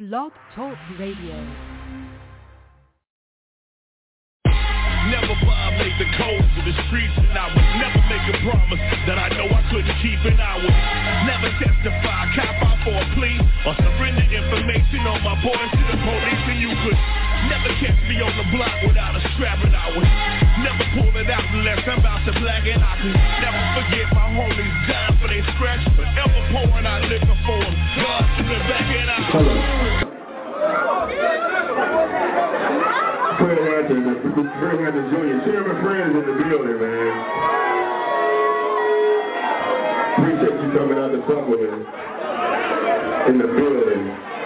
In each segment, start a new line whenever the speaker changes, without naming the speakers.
Blog Talk Radio.
Never violate the codes of the streets, and I would never make a promise that I know I couldn't keep, and I would never testify, cop out for a plea, or surrender information on my boys to the police, and you could never catch me on the block without a strap, and I would never pull it out unless I'm about to black, and I could never forget my homies dying for they scratch, forever pouring out liquor for them, God in the back, and I
Fred Hampton Jr. Chairman Friends in the building, man. Appreciate you coming out to fuck with me in the building.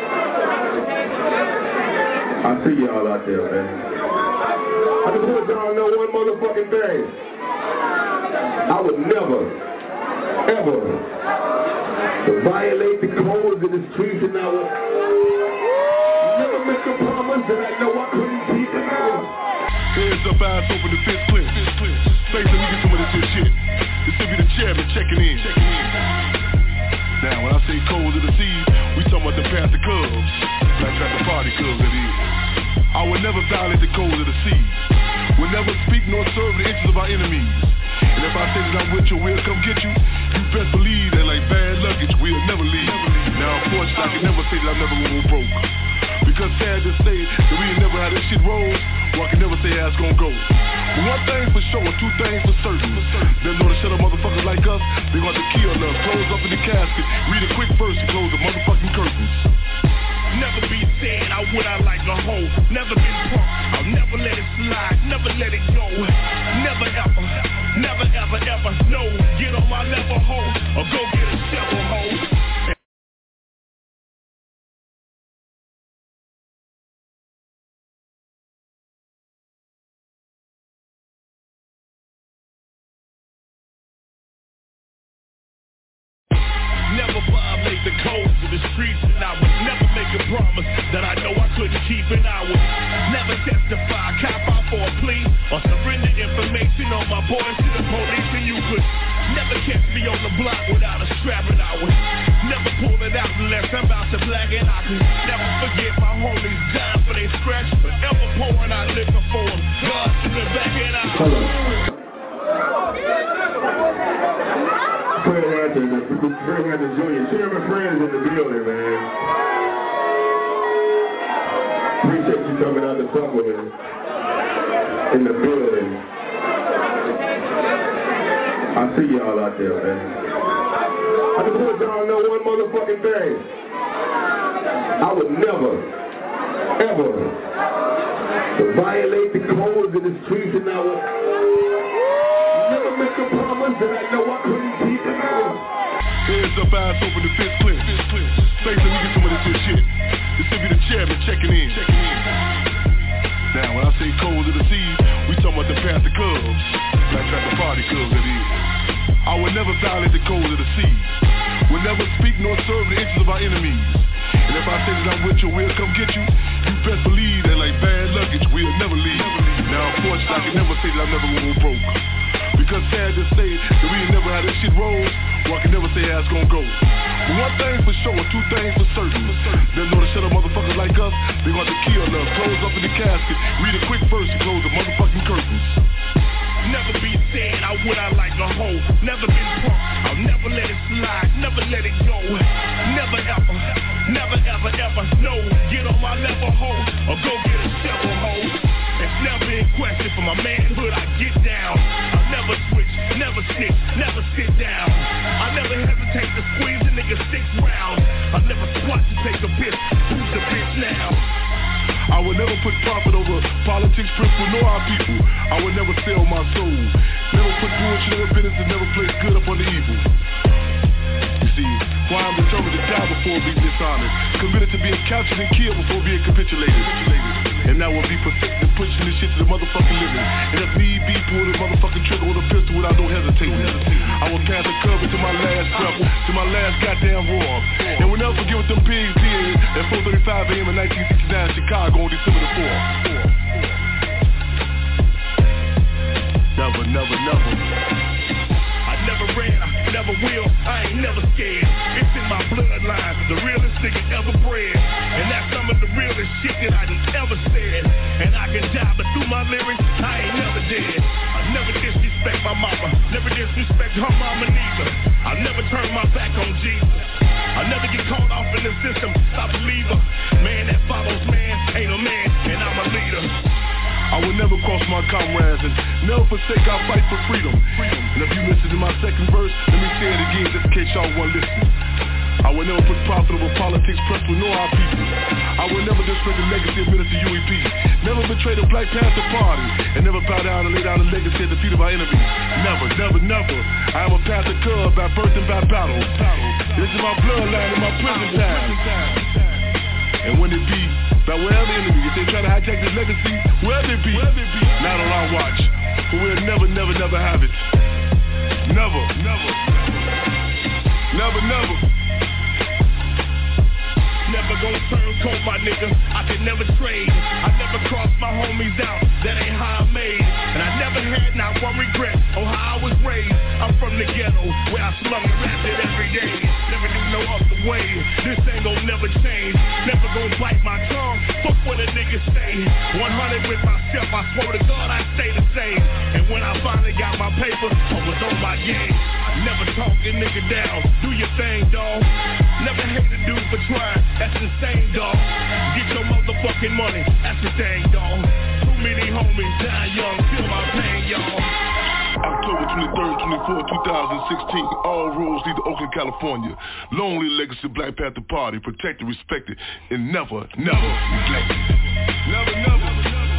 I see y'all out there, man. I just want y'all to know one motherfucking thing. I would never, ever violate the codes of the streets, and I would never make a promise that I know I couldn't keep, and I would.
Hands up, eyes open, the fist clear. Face, let me get some of this here shit. This will be the chairman checking in. Now, when I say cold of the seas, we talking about the Panther Cubs. Black Panther Party Cubs, that is. I will never violate the cold of the seas. Will never speak nor serve the interests of our enemies. And if I say that I'm with you, we'll come get you. You best believe that like bad luggage, we'll never leave. Now, unfortunately, I can never say that I'm never gonna go broke. Because sad to say that we ain't never had this shit roll, well, I can never say how it's gonna go. But one thing for sure, two things for certain. They know to shut up motherfuckers like us, they gonna have to kill us, close up in the casket, read a quick verse and close the motherfucking curtains.
Never be said I would I like a hoe. Never been punked, I'll never let it slide, never let it go. Never ever, never ever ever, no. Get on my level hoe, or go get a shovel hoe. Never violate the codes of the streets, and I would never make a promise that I know I couldn't keep, and I would never testify, cop out for a plea, or surrender information on my boys to the police, and you could never catch me on the block without a strap, and I would never pull it out unless I'm about to black, and I could never forget my homies dying for they scratch, forever pouring out liquor for them, God in the back, and I
Fred Hampton Jr. Chairman Friends in the building, man. Appreciate you coming out to fuck with me in the building. I see y'all out there, man. I just want y'all to know one motherfucking thing. I would never, ever violate the codes of the streets, and I would never make a promise that I know I couldn't keep, and I would.
Hands up, eyes open, the fist clear. Face, let me get some of this here shit. This will be the chairman checking in. Now, when I say cold of the seas, we talking about the Panther Cubs. Black Panther Party Cubs, that is. I will never violate the cold of the seas. Will never speak nor serve the interests of our enemies. And if I say that I'm with you, we'll come get you. You best believe that like bad luggage, we'll never leave. Now, unfortunately, I can never say that I'm never gonna go broke. Because sad to say that we ain't never had this shit roll, well, I can never say how it's gonna go. But one thing for sure, two things for certain. They know to shut up motherfuckers like us, they gonna have to kill us, close up in the casket, read a quick verse and close the motherfucking curtains.
Never be said I would I like a hoe. Never been punked, I'll never let it slide, never let it go. Never ever, never ever ever, no. Get on my level hoe, or go get a shovel hoe. It's never in question for my manhood, I get down. I'll never switch, never snitch, never sit down. I never hesitate to squeeze a nigga 6 rounds. I never squat to take a piss, who's the bitch now?
I would never put profit over politics, principle, nor our people. I would never sell my soul. Never put bullshit in the business and never place good upon the evil. You see, why I'm determined to die before being dishonored, committed to being captured and killed before being capitulated. And I will be perfect in pushing this shit to the motherfucking living. And if need be, pull the motherfucking trigger with a pistol without no hesitating. I will pass the cover to my last breath, to my last goddamn roar. And we'll never forget what them pigs did at 4:35 a.m. in 1969 Chicago on December the 4th. Never, never, never.
I never ran, I never will, I ain't never scared. It's in my bloodline, the realest nigga ever bred. And that's my lyrics, I ain't never dead. I never disrespect my mama, never disrespect her mama neither. I never turn my back on Jesus. I never get caught off in the system, I believe her. Man that follows man ain't a man, and I'm a leader.
I will never cross my comrades and never forsake our fight for freedom. And if you listen to my second verse, let me say it again just in case y'all weren't listening. I will never put profitable politics press with no our people. I will never disrespect the legacy of Minister UEP. Never betray the Black Panther Party. And never bow down and lay down the legacy at the feet of our enemies. Never, never, never. I am a Panther cub by birth and by battle. This is my bloodline and my prison time. And when it be, by wherever enemy, if they try to hijack this legacy, wherever it be, not on our watch. But we'll never, never, never have it. Never, never. Never, never.
Never gonna turn coat, my nigga, I can never trade. I never cross my homies out, that ain't how I made. And I never had not one regret on how I was raised. I'm from the ghetto, where I slum and rap it every day. Never knew no other way, this ain't gon' never change. Never gonna bite my tongue, fuck what a nigga say. 100 with myself, I swear to God I stay the same. And when I finally got my paper, I was on my game. I never talk a nigga down, do your thing, dawg. Never hate a dude for trying, that's insane, dawg. Get your motherfucking money, that's the thing, dawg. Too many homies die young, feel my pain, y'all.
October 23rd, 24th, 2016. All roads lead to Oakland, California. Lonely legacy Black Panther Party, protected, respected, and never, never neglected. Never, never.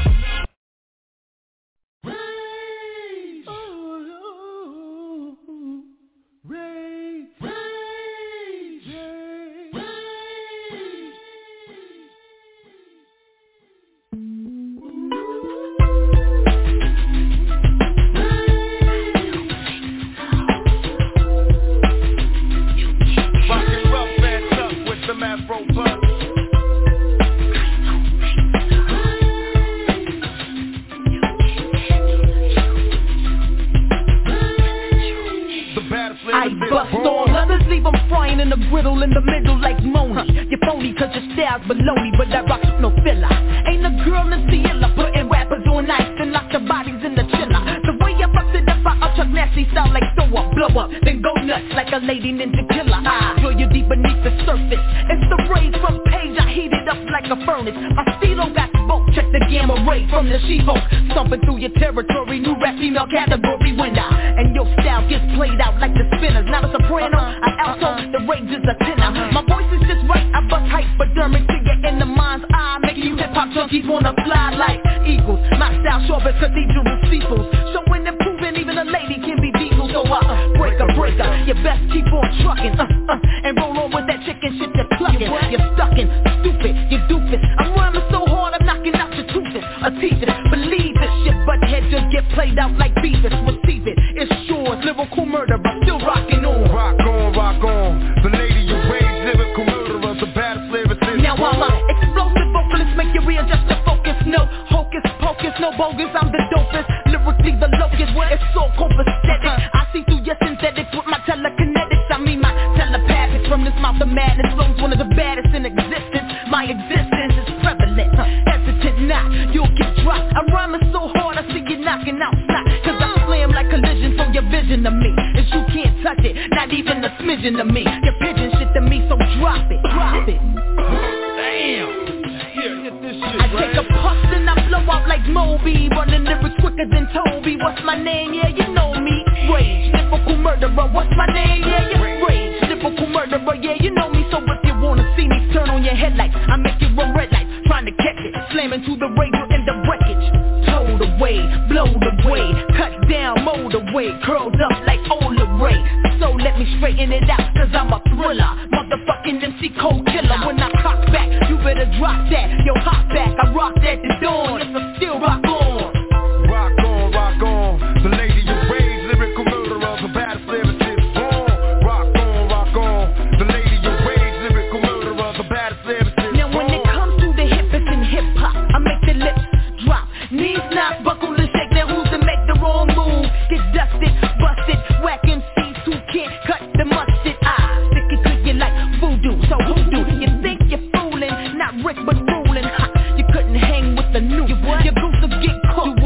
I bust all others, leave them frying in the griddle in the middle like Moni. You're phony cause your style's baloney, but I rock no filler. Ain't a girl in Ciela putting rappers on ice and lock the bodies in the chiller. The way I fucked it up, I up nasty style like throw up, blow up, then go nuts like a lady ninja killer. I draw you deep beneath the surface. It's the rays from page, I heat it up like a furnace. My stilo got smoke, check the gamma ray from the She-Hulk. Stomping through your territory, new rap female category winner. And your style gets played out like the spinners. Not a soprano, an alto, the range is a tenor. My voice is just right, I bust hypodermic to get in the mind's eye. Making you hip-hop junkies wanna fly like eagles. My style short as cathedral steeples. Showing and proving even a lady can be diesel. So breaker, you best keep on trucking and roll on with that chicken shit you're clucking. You're stuckin', stupid, you doofus. I'm rhyming so hard I'm knocking out your toothes. A teething, believe this shit, but head just get played out like Beavis. Receive it, it's yours, lyrical murder, but still rocking on.
Rock on, rock on. The lady you raised, lyrical murderer, the baddest lyricist.
Now I'm a explosive vocalist, make you readjust the focus. No hocus pocus, no bogus, I'm the dopest. Lyrically the locust, it's so copacetic. I see through your synthetics with my telekinetics. I mean my telepathics from this mouth of madness. Flows one of the baddest in existence. My existence is prevalent, hesitant not, you'll get dropped. I'm rhyming so hard I see you knocking out snot. Cause I slam like collision, so your vision of me is you can't touch it, not even a smidgen of me. Your pigeon shit to me, so drop it, drop it.
Damn.
I take a puff and I blow out like Moby, running lyrics quicker than Toby. What's my name? Yeah, you know me. Rage, lyrical murderer. What's my name? Yeah, yeah. Rage, lyrical murderer. Yeah, you know me. So if you wanna see me, turn on your headlights. I make you run red lights, trying to catch it, slamming to the radio in the wreckage. Towed away, blowed away, cut down, mowed away, curled up like Ola Ray. So let me straighten it out, cause I'm a thriller, motherfucking MC Cold Killer. When I cock back, you better drop that. Yo, hop back, I rock that to dawn. Yes, I still rock on.
Rock on, rock on. The lady you raised, lyrical murderer, the baddest lyricist. Rock on. The lady you raised, lyrical murderer, the baddest lyricist.
Now when it comes to the hippest in hip-hop, I make the lips drop. Knees not buckle and shake. Now who's to make the wrong move? Get dusted, busted, whack MCs who can't cut the mustard. I stick it to you like voodoo, so hoodoo. You think you're fooling, not Rick but fooling. You couldn't hang with the new. Your goose will get cooked.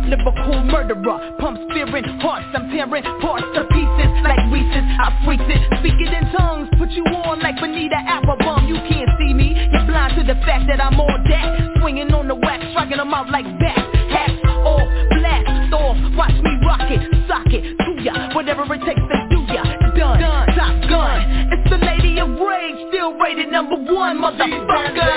lyrical murderer. Pumps fear in hearts, I'm tearing parts to pieces like Reese's. I freeze it, speak it in tongues, put you on like Bonita Applebum. You can't see me, you're blind to the fact that I'm on that. Swinging on the wax, striking them out like bats. Hats off, blast off, watch me rock it, sock it to ya, whatever it takes to do ya. Done, Top Gun, it's the Lady of Rage, still rated number 1, motherfucker.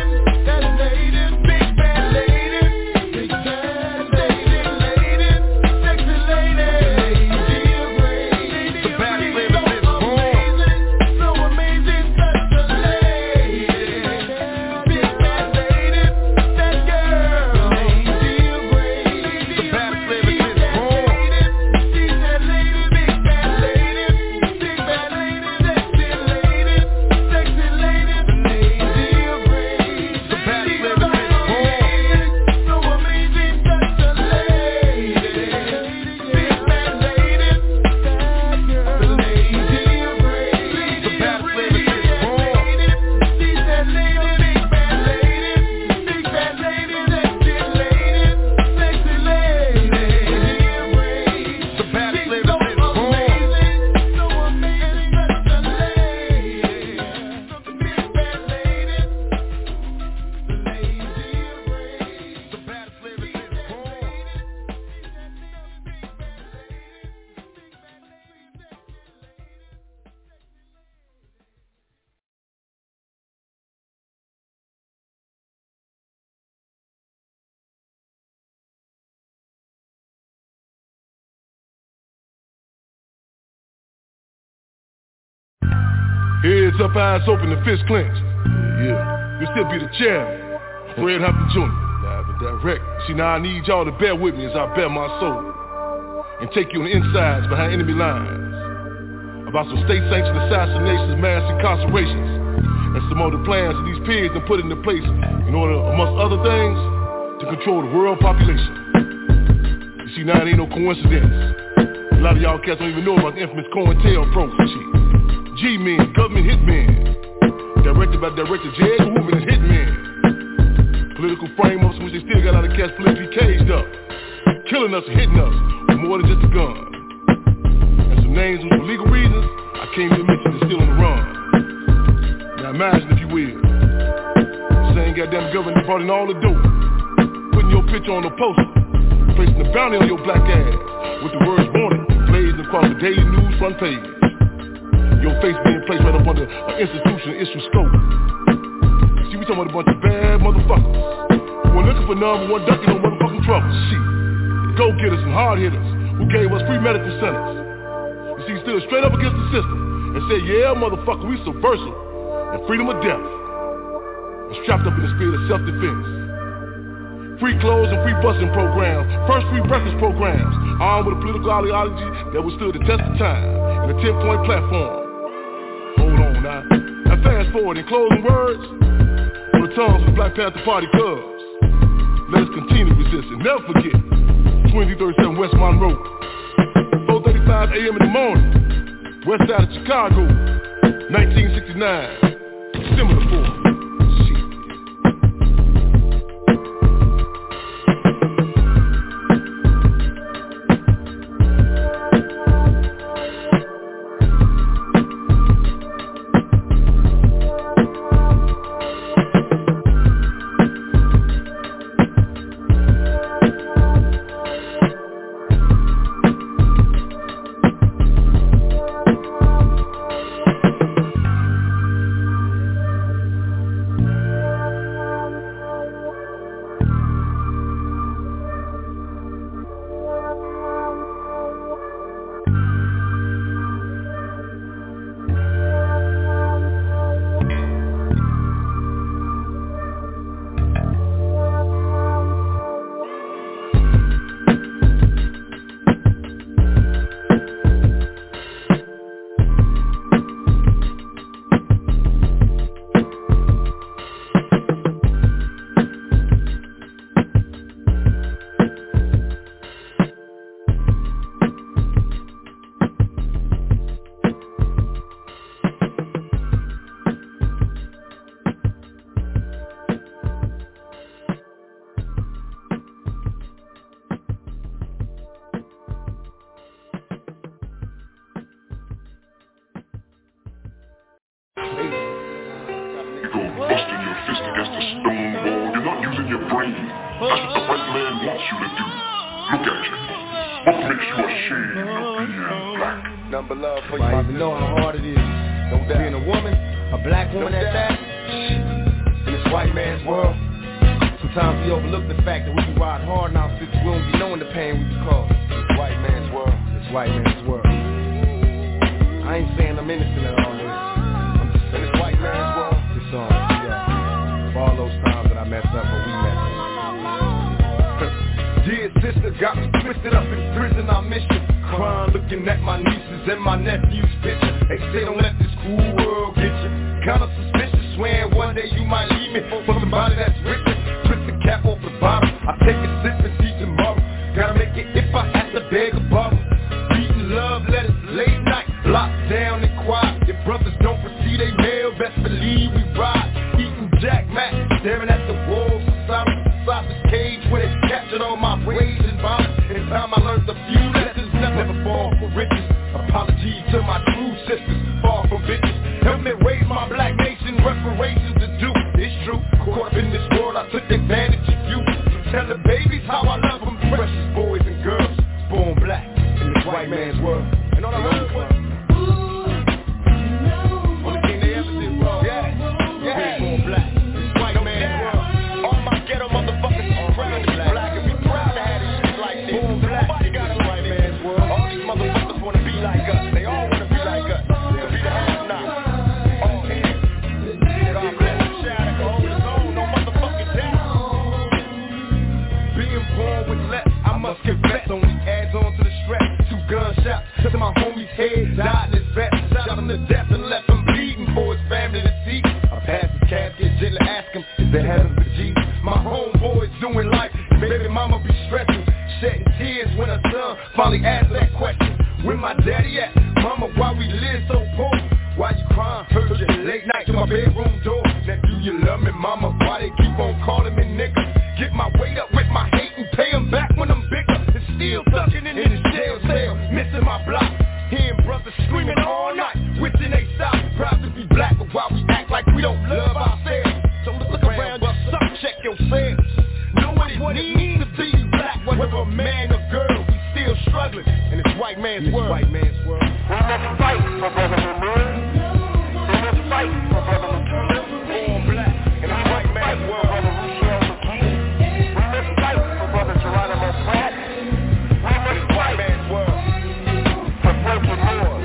Heads up, eyes open, and fists clenched. Yeah. This still be the chairman, Fred Hampton Jr. Live and direct. See, now I need y'all to bear with me as I bear my soul and take you on the insides behind enemy lines about some state-sanctioned assassinations, mass incarcerations, and some other plans that these pigs have put into place in order, amongst other things, to control the world population. You see, now it ain't no coincidence. A lot of y'all cats don't even know about the infamous COINTELPRO shit. G-Men, government hitmen, directed by Director J. Edgar Hoover and hitmen. Political frameworks in which they still got out of cats politically caged up, killing us and hitting us with more than just a gun. And some names which for legal reasons I can't even mention is still on the run. Now imagine, if you will, the same goddamn government that brought in all the dope, putting your picture on a poster, placing the bounty on your black ass with the words wanted blazing across the daily news front page. Your face being placed right up under an institution issue scope. See, we talking about a bunch of bad motherfuckers who are looking for number one, ducking no motherfucking trouble. Shit. Go-getters and hard-hitters who gave us free medical centers. You see, stood straight up against the system and said, yeah, motherfucker, we subversive and freedom of death. And strapped up in the spirit of self-defense. Free clothes and free busing programs, first free breakfast programs, armed with a political ideology that withstood the test of time, and a 10-point platform. Hold on now. Now fast forward in closing words on the tongues of the Black Panther Party cubs. Let us continue to resist and never forget 2037 West Monroe, 4:35 a.m. in the morning, west side of Chicago, 1969, December the 4th. fist against a stone wall. You're not using your brain. That's what the white man wants you to do. Look at you. What makes you ashamed of being black?
Number love for you.
I even know how hard it is. No doubt. Being a woman, a black woman at that, in this white man's world. Sometimes we overlook the fact that we can ride hard now since we don't be knowing the pain we be caused.
This white man's world.
This white man's world. I ain't saying I'm innocent at all this. I'm just saying this white man's world. This song, yeah. For all those times that I messed up or we messed up.
Dear sister, got me twisted up in prison, I miss you. Crying, looking at my nieces and my nephew's picture. They say don't let this cool world get you. Kinda suspicious, swearing one day you might leave me for somebody that's richer. Twist the cap off the bottom, I take a sip and see tomorrow. Gotta make it if I have to beg a bottle. Reading love letters late night, locked down and quiet. If brothers don't receive they mail, best believe we ride. Eating Jack Mac, staring at the walls of sausage cage where they captured all my rage and violence. In time I learned a few lessons, never fall for riches. Apologies to my true sisters, far from bitches. Help me raise my black nation, reparations to do. It's true, caught up in this world, I took advantage of you. So tell the babies how I love them, precious boys and girls, born black in this white man's world. And all I heard was, only thing they ever did wrong, yeah, born black, this white man's world. All my ghetto motherfuckers are proud to be black, and we proud to have this shit like this. Born black, nobody got a white man's world. All these motherfuckers wanna be like us, they all wanna be like us, to be the have-not. All here, God bless the child that can hold his own, no motherfucking doubt. Being born with less, I must confess, only adds on to the stress. 2 gunshots to my homie's head, died in his vest. Shot him to death and left him bleeding for his family to see. I passed his casket, gently ask him if they had him for G. My homeboy's doing life, baby mama be stressing, shedding tears when her son finally asked that question. Where my daddy at? Mama, why we live so poor? Why you crying? Heard you late night to my bedroom door. Now do you love me, mama? Why they keep on calling me nigga? Get my weight up with my hate and pay them back when I'm bigger. And still thugging in this jail cell, missing my block. Hearing brothers screaming all night, wishing they stop. Proud to be black, but why we act like we don't love ourselves? So look around, but stop, check yourselves. Know what it means to be black, whether a man or girl, we still struggling in this white man's world. We must fight for brother Lemur. We must fight for brother Lemur. Born black in this white man's world. Brother Luciano McKee. We must fight for brother Geronimo Pratt. We must fight man's world for broken laws.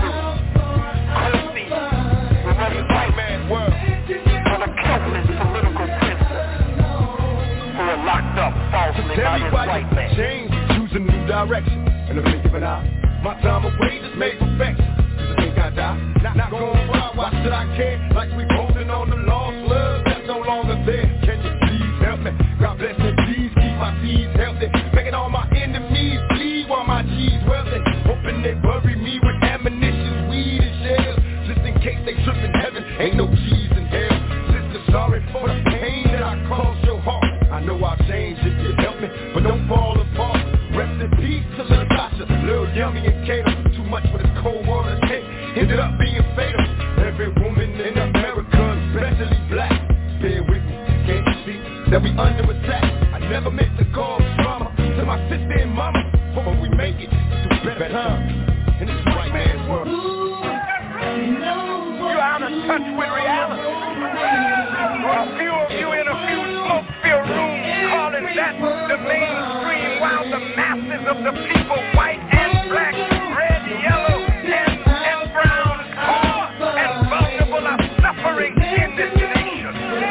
Kofi. We must fight man's world for the countless political prisoners who are locked up falsely by this white man. Change, choose a new direction, and a blink of an eye. My time away just made perfection. Cause I think I die. Not going wild, why should I care? Like we holding on to lost love that's no longer there. Can you please help me? God bless me, please keep my seeds healthy. Making all my enemies bleed while my G's wealthy. Hoping they bury me with ammunition, weed and shells. Just in case they trip in heaven, ain't no G's in hell. Sister, sorry for the pain that I caused your heart. I know I'll change if you help me, but don't fall apart. Rest in peace to Natasha, Lil Yummy and Kato. Too much for this cold water hit, ended up being fatal. Every woman in America, especially black, bear with me, can't you see that we under attack? I never meant to cause drama to my sister and mama, but we make it through better times in this white man's world. You're out of touch with reality. A few of you in a few smoke-filled rooms calling that the mainstream, while the masses of the people, white and black, red, yellow, and brown, poor and vulnerable, are suffering in this nation.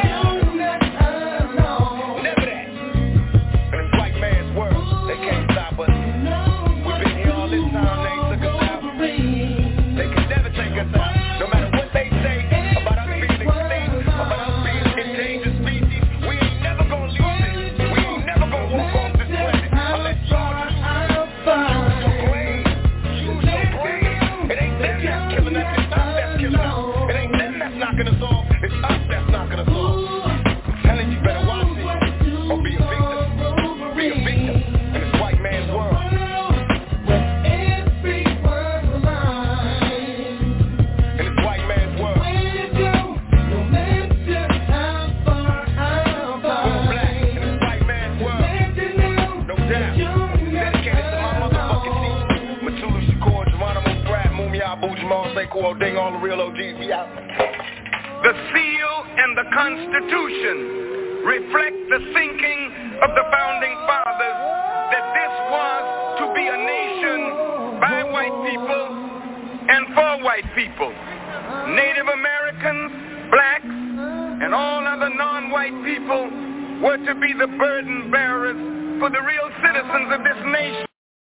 Never that. In this white man's world, they can't stop us. We've been here all this time, they ain't took us out. They can never take us out. No matter what they say about us being extinct, about us being endangered species, we ain't never gonna lose it. We ain't never gonna walk off this planet unless y'all use your brain. Use your brain. It ain't them that's killing us, it's us that's killing us. It ain't them that's knocking us off, it's us that's knocking us off. I'm telling you, better watch it or be a victim. Be a victim in this white man's world. all the real OGs, we out.
The seal and the Constitution reflect the thinking of the founding fathers that this was to be a nation by white people and for white people. Native Americans, blacks, and all other non-white people were to be the burden bearers for the real citizens of this nation.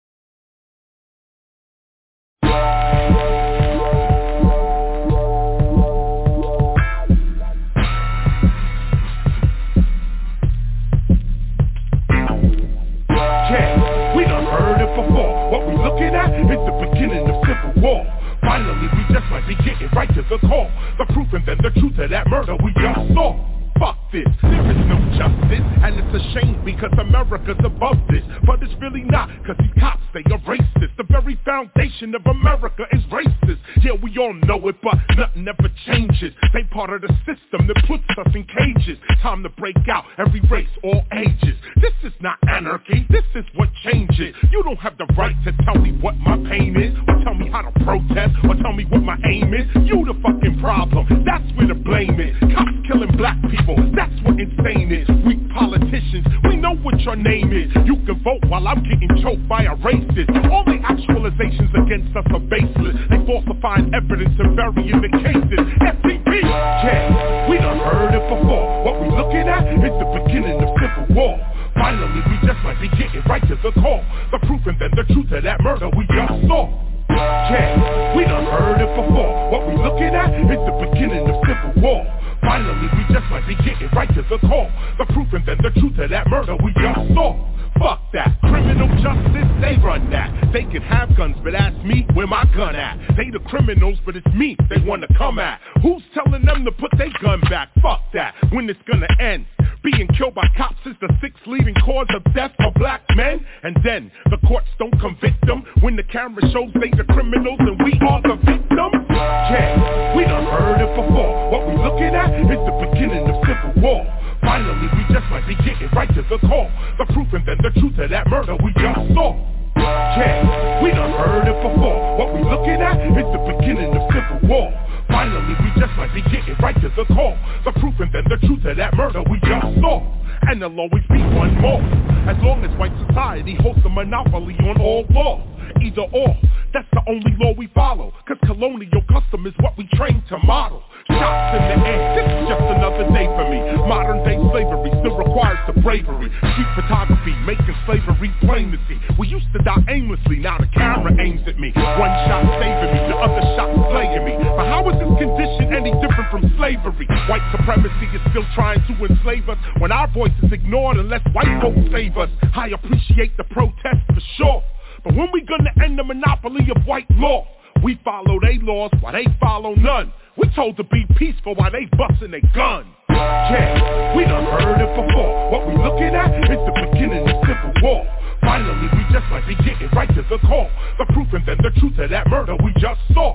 What we looking at is the beginning of civil war. Finally, we just might be getting right to the core. The proof and then the truth of that murder we just saw. Fuck this, there is no justice, and it's a shame because America's above this. But it's really not, cause these cops, they are racist. The very foundation of America is racist. Yeah, we all know it, but nothing ever changes. They part of the system that puts us in cages. Time to break out, every race, all ages. This is not anarchy, this is what changes. You don't have the right to tell me what my pain is, or tell me how to protest, or tell me what my aim is. You the fucking problem, that's where the blame is. Cops killing black people, that's what insane is. Weak politicians, we know what your name is. You can vote while I'm getting choked by a racist. All the actualizations against us are baseless. They falsifying evidence and burying the cases. FTP, yeah, we done heard it before. What we looking at is the beginning of civil war. Finally, we just might be getting right to the core. The proof and then the truth of that murder we just saw. Yeah, we done heard it before. What we looking at is the beginning of civil war. Finally, we just might be getting right to the core. The proof and then the truth of that murder we just saw. Fuck that, criminal justice, they run that. They can have guns, but ask me where my gun at. They the criminals, but it's me they wanna come at. Who's telling them to put their gun back? Fuck that, when it's gonna end. Being killed by cops is the 6th leading cause of death for black men. And then, the courts don't convict them when the camera shows they the criminals and we are the victims. Yeah, we done heard it before. What we looking at is the beginning of civil war. Finally, we just might be getting right to the core. The proof and then the truth of that murder we just saw. Yeah, we done heard it before. What we looking at is the beginning of civil war. Finally, we just might be getting right to the core. The proof and then the truth of that murder we just saw. And there'll always be one more. As long as white society holds a monopoly on all law. Either or, that's the only law we follow. Cause colonial custom is what we train to model. Shots in the air, this is just another day for me. Modern day slavery still requires the bravery. Street photography, making slavery plain to see. We used to die aimlessly, now the camera aims at me. One shot saving me, the other shot slaying me. But how is this condition any different from slavery? White supremacy is still trying to enslave us when our voice is ignored unless white folks save us. I appreciate the protest for sure, but when we gonna end the monopoly of white law? We follow they laws while they follow none. We told to be peaceful while they bustin' they gun. Yeah, we done heard it before. What we looking at is the beginning of civil war. Finally, we just might be getting right to the core. The proof and then the truth of that murder we just saw.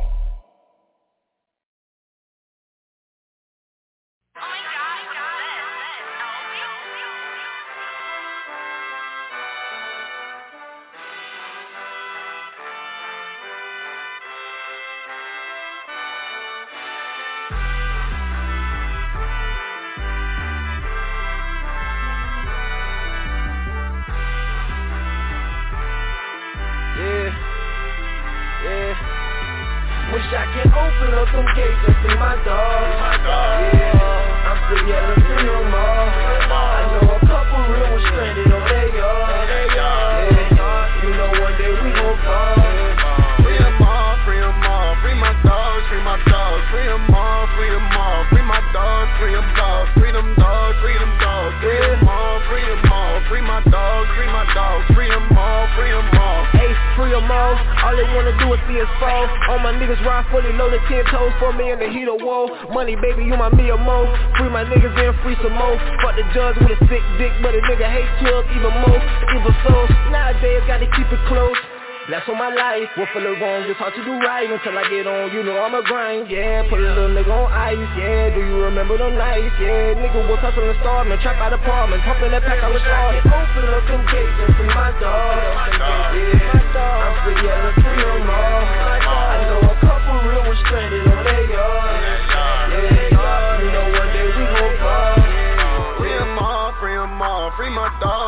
Wish I can open up them gates and free my dog. Yeah, I'm still yet to free them all. I know a couple real ones stranded on their yard. Yeah, you know one day we gon' fall.
Free them all, free them all. Free my dogs, free my dogs. Free them all, free them all. Free my dogs, free them dogs. Free them dogs, free them dogs. Free them all, free them all. Free my dogs, free my dogs. Free them all, free them all.
Ace, free them all. All they wanna do is see us fall. All my niggas ride fully loaded, 10 toes for me in the heat of war. Money, baby, you my me or mo. Free my niggas and free some more. Fuck the judge with a sick dick, but a nigga hate clubs even more. Evil souls, nowadays gotta keep it close. Bless on my life, what for the wrong, just hard to do right until I get on, you know I'ma grind, yeah. Put a little nigga on ice, yeah. Do you remember them nights, yeah. Nigga was hustling and starving, trap out apartment, pumping that pack, I was starving. Open up them gates and free my dog, yeah. I'm free, yeah, free them all. I know a couple real ones stranded on their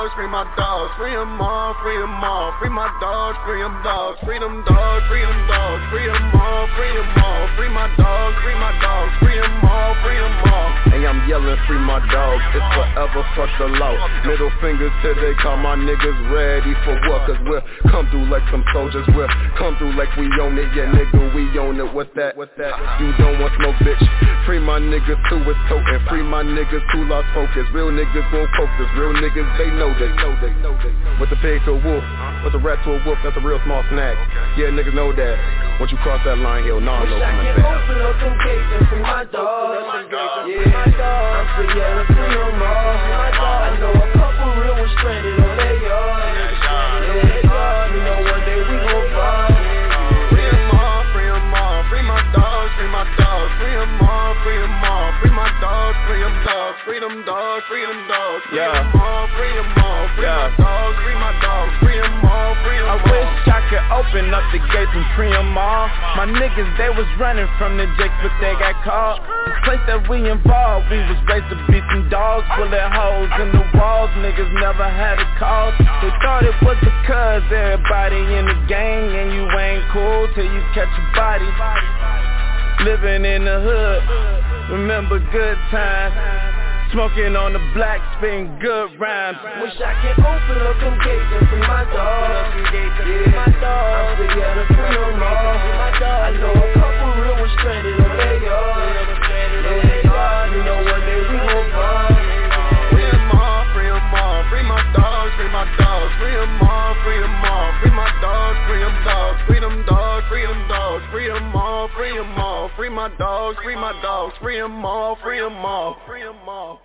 dogs, free my dogs, free them all, free them all, free my dogs, free them dogs, free them dogs, free them dogs, free them all, free them all, free my dogs, free my dogs, free them all, free them all. And I'm yelling free my dogs, it's forever fuck the law. Middle fingers till they call my niggas ready for what? Cause we'll come through like some soldiers, we'll come through like we own it, yeah nigga we own it. What's that? You don't want smoke, bitch. Free my niggas who is totin', free my niggas who lost focus. Real niggas won't focus, real niggas they know this. What's a pig to a wolf? What's a rat to a wolf? That's a real small snack. Yeah, niggas know that. Once you cross that line, hell nah, no coming back.
Open up them gates and free my dogs. Yeah, my dog. I'm free, yeah, let's free them all. I know a couple real ones stranded on their yard. Yeah, you know one day we gon' fall.
Free them all, free them all, free my dogs, free my dogs, free them all, free them all, free my dogs, free them dogs, free them dogs, free them dogs, free them all, free them all, free my dogs, free my dogs, free them all, free them all.
I wish I could open up the gates and free them all. My niggas, they was running from the jakes, but they got caught. The place that we involved, we was raised to be some dogs, bullet holes in the walls, niggas never had a cause. They thought it was because everybody in the gang, and you ain't cool till you catch a body. Living in the hood, remember good times. Smoking on the black, spin good rhymes.
Wish I could open up them gates and free my dogs. Yeah, my dogs. I'm free, yeah, to free them all. I know a couple real ones stranded on their yard. Yeah, you know one day we gon' fall.
Free them all, free them all, free my dogs, free my dogs, free them all, free them all, free my dogs, free them dogs, free them dogs, free them dogs, free them all, free them all, free my dogs, free my dogs, free them all, free them all, free them all.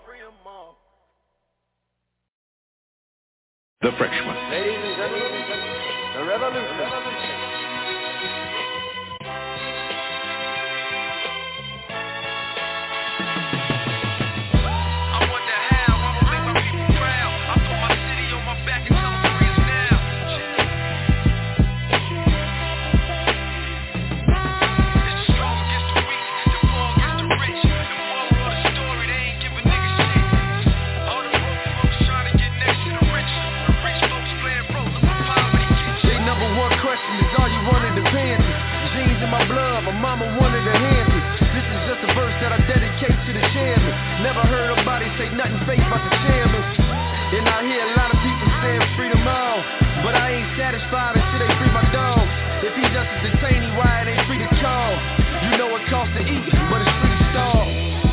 The Fresh One.
Ladies and gentlemen, the revolution. Mama wanted to hand me. This is just a verse that I dedicate to the chairman. Never heard nobody say nothing fake about the chairman. And I hear a lot of people saying freedom all, but I ain't satisfied until they free my dog. If he just a detainee, why it ain't free to call? You know it costs to eat, but it's free to starve.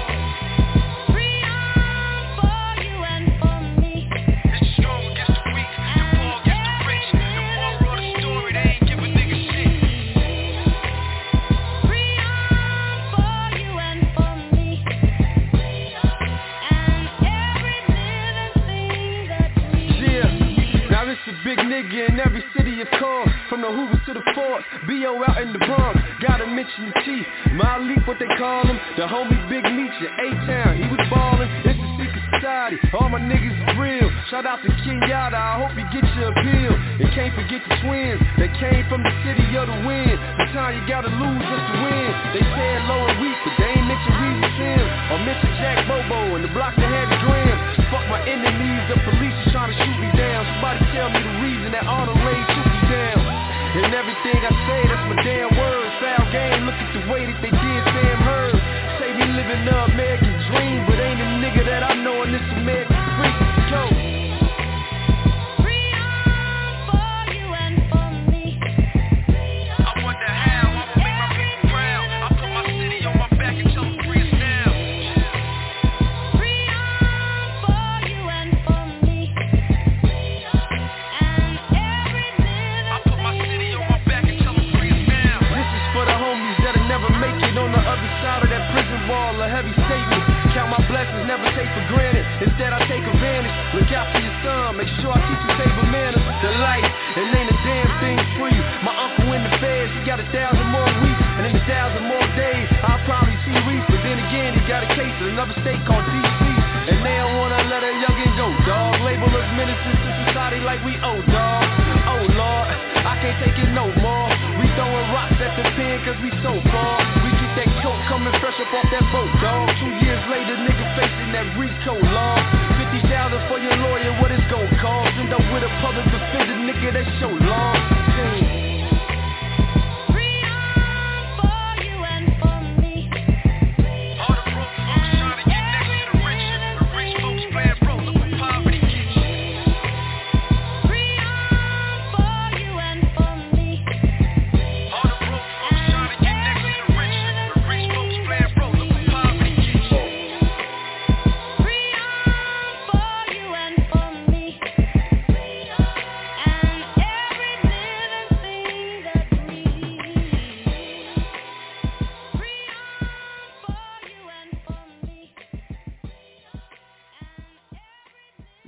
Big nigga in every city, of course. From the Hoover to the Fort, B.O. out in the Bronx. Gotta mention the chief, Malik, what they call him. The homie Big Meech in A-Town, he was ballin'. It's a secret society, all my niggas is real. Shout out to Kenyatta, I hope he get you a bill. And can't forget the twins, they came from the city of the wind. Sometimes you gotta lose just to win. They said low and weak, but they ain't mention Weezy Sim or mention Jack Bobo and the block that had the gram. Fuck my enemies, the police is trying to shoot me down. Somebody tell me the reason that all the ladies shoot me down. And everything I say, that's my damn word. Foul game, look at the way that they did Sam Hurd. Say we living the American dream, but ain't a nigga that I know in this American street. Go. A heavy statement, count my blessings, never take for granted. Instead I take advantage, look out for your son, make sure I teach you table manners. The life, it ain't a damn thing for you. My uncle in the feds, he got 1,000 more weeks, and in 1,000 more days, I'll probably see Reese. But then again, he got a case in another state called D.C., and they don't wanna let a youngin' go, dog. Label us ministers to society like we owe, dog. Oh Lord, I can't take it no more. We throwing rocks at the pen cause we so far. We get that coke coming fresh up off that boat, dog. 2 years later, nigga facing that RICO law. 50,000 for your lawyer, what it's gon' cost?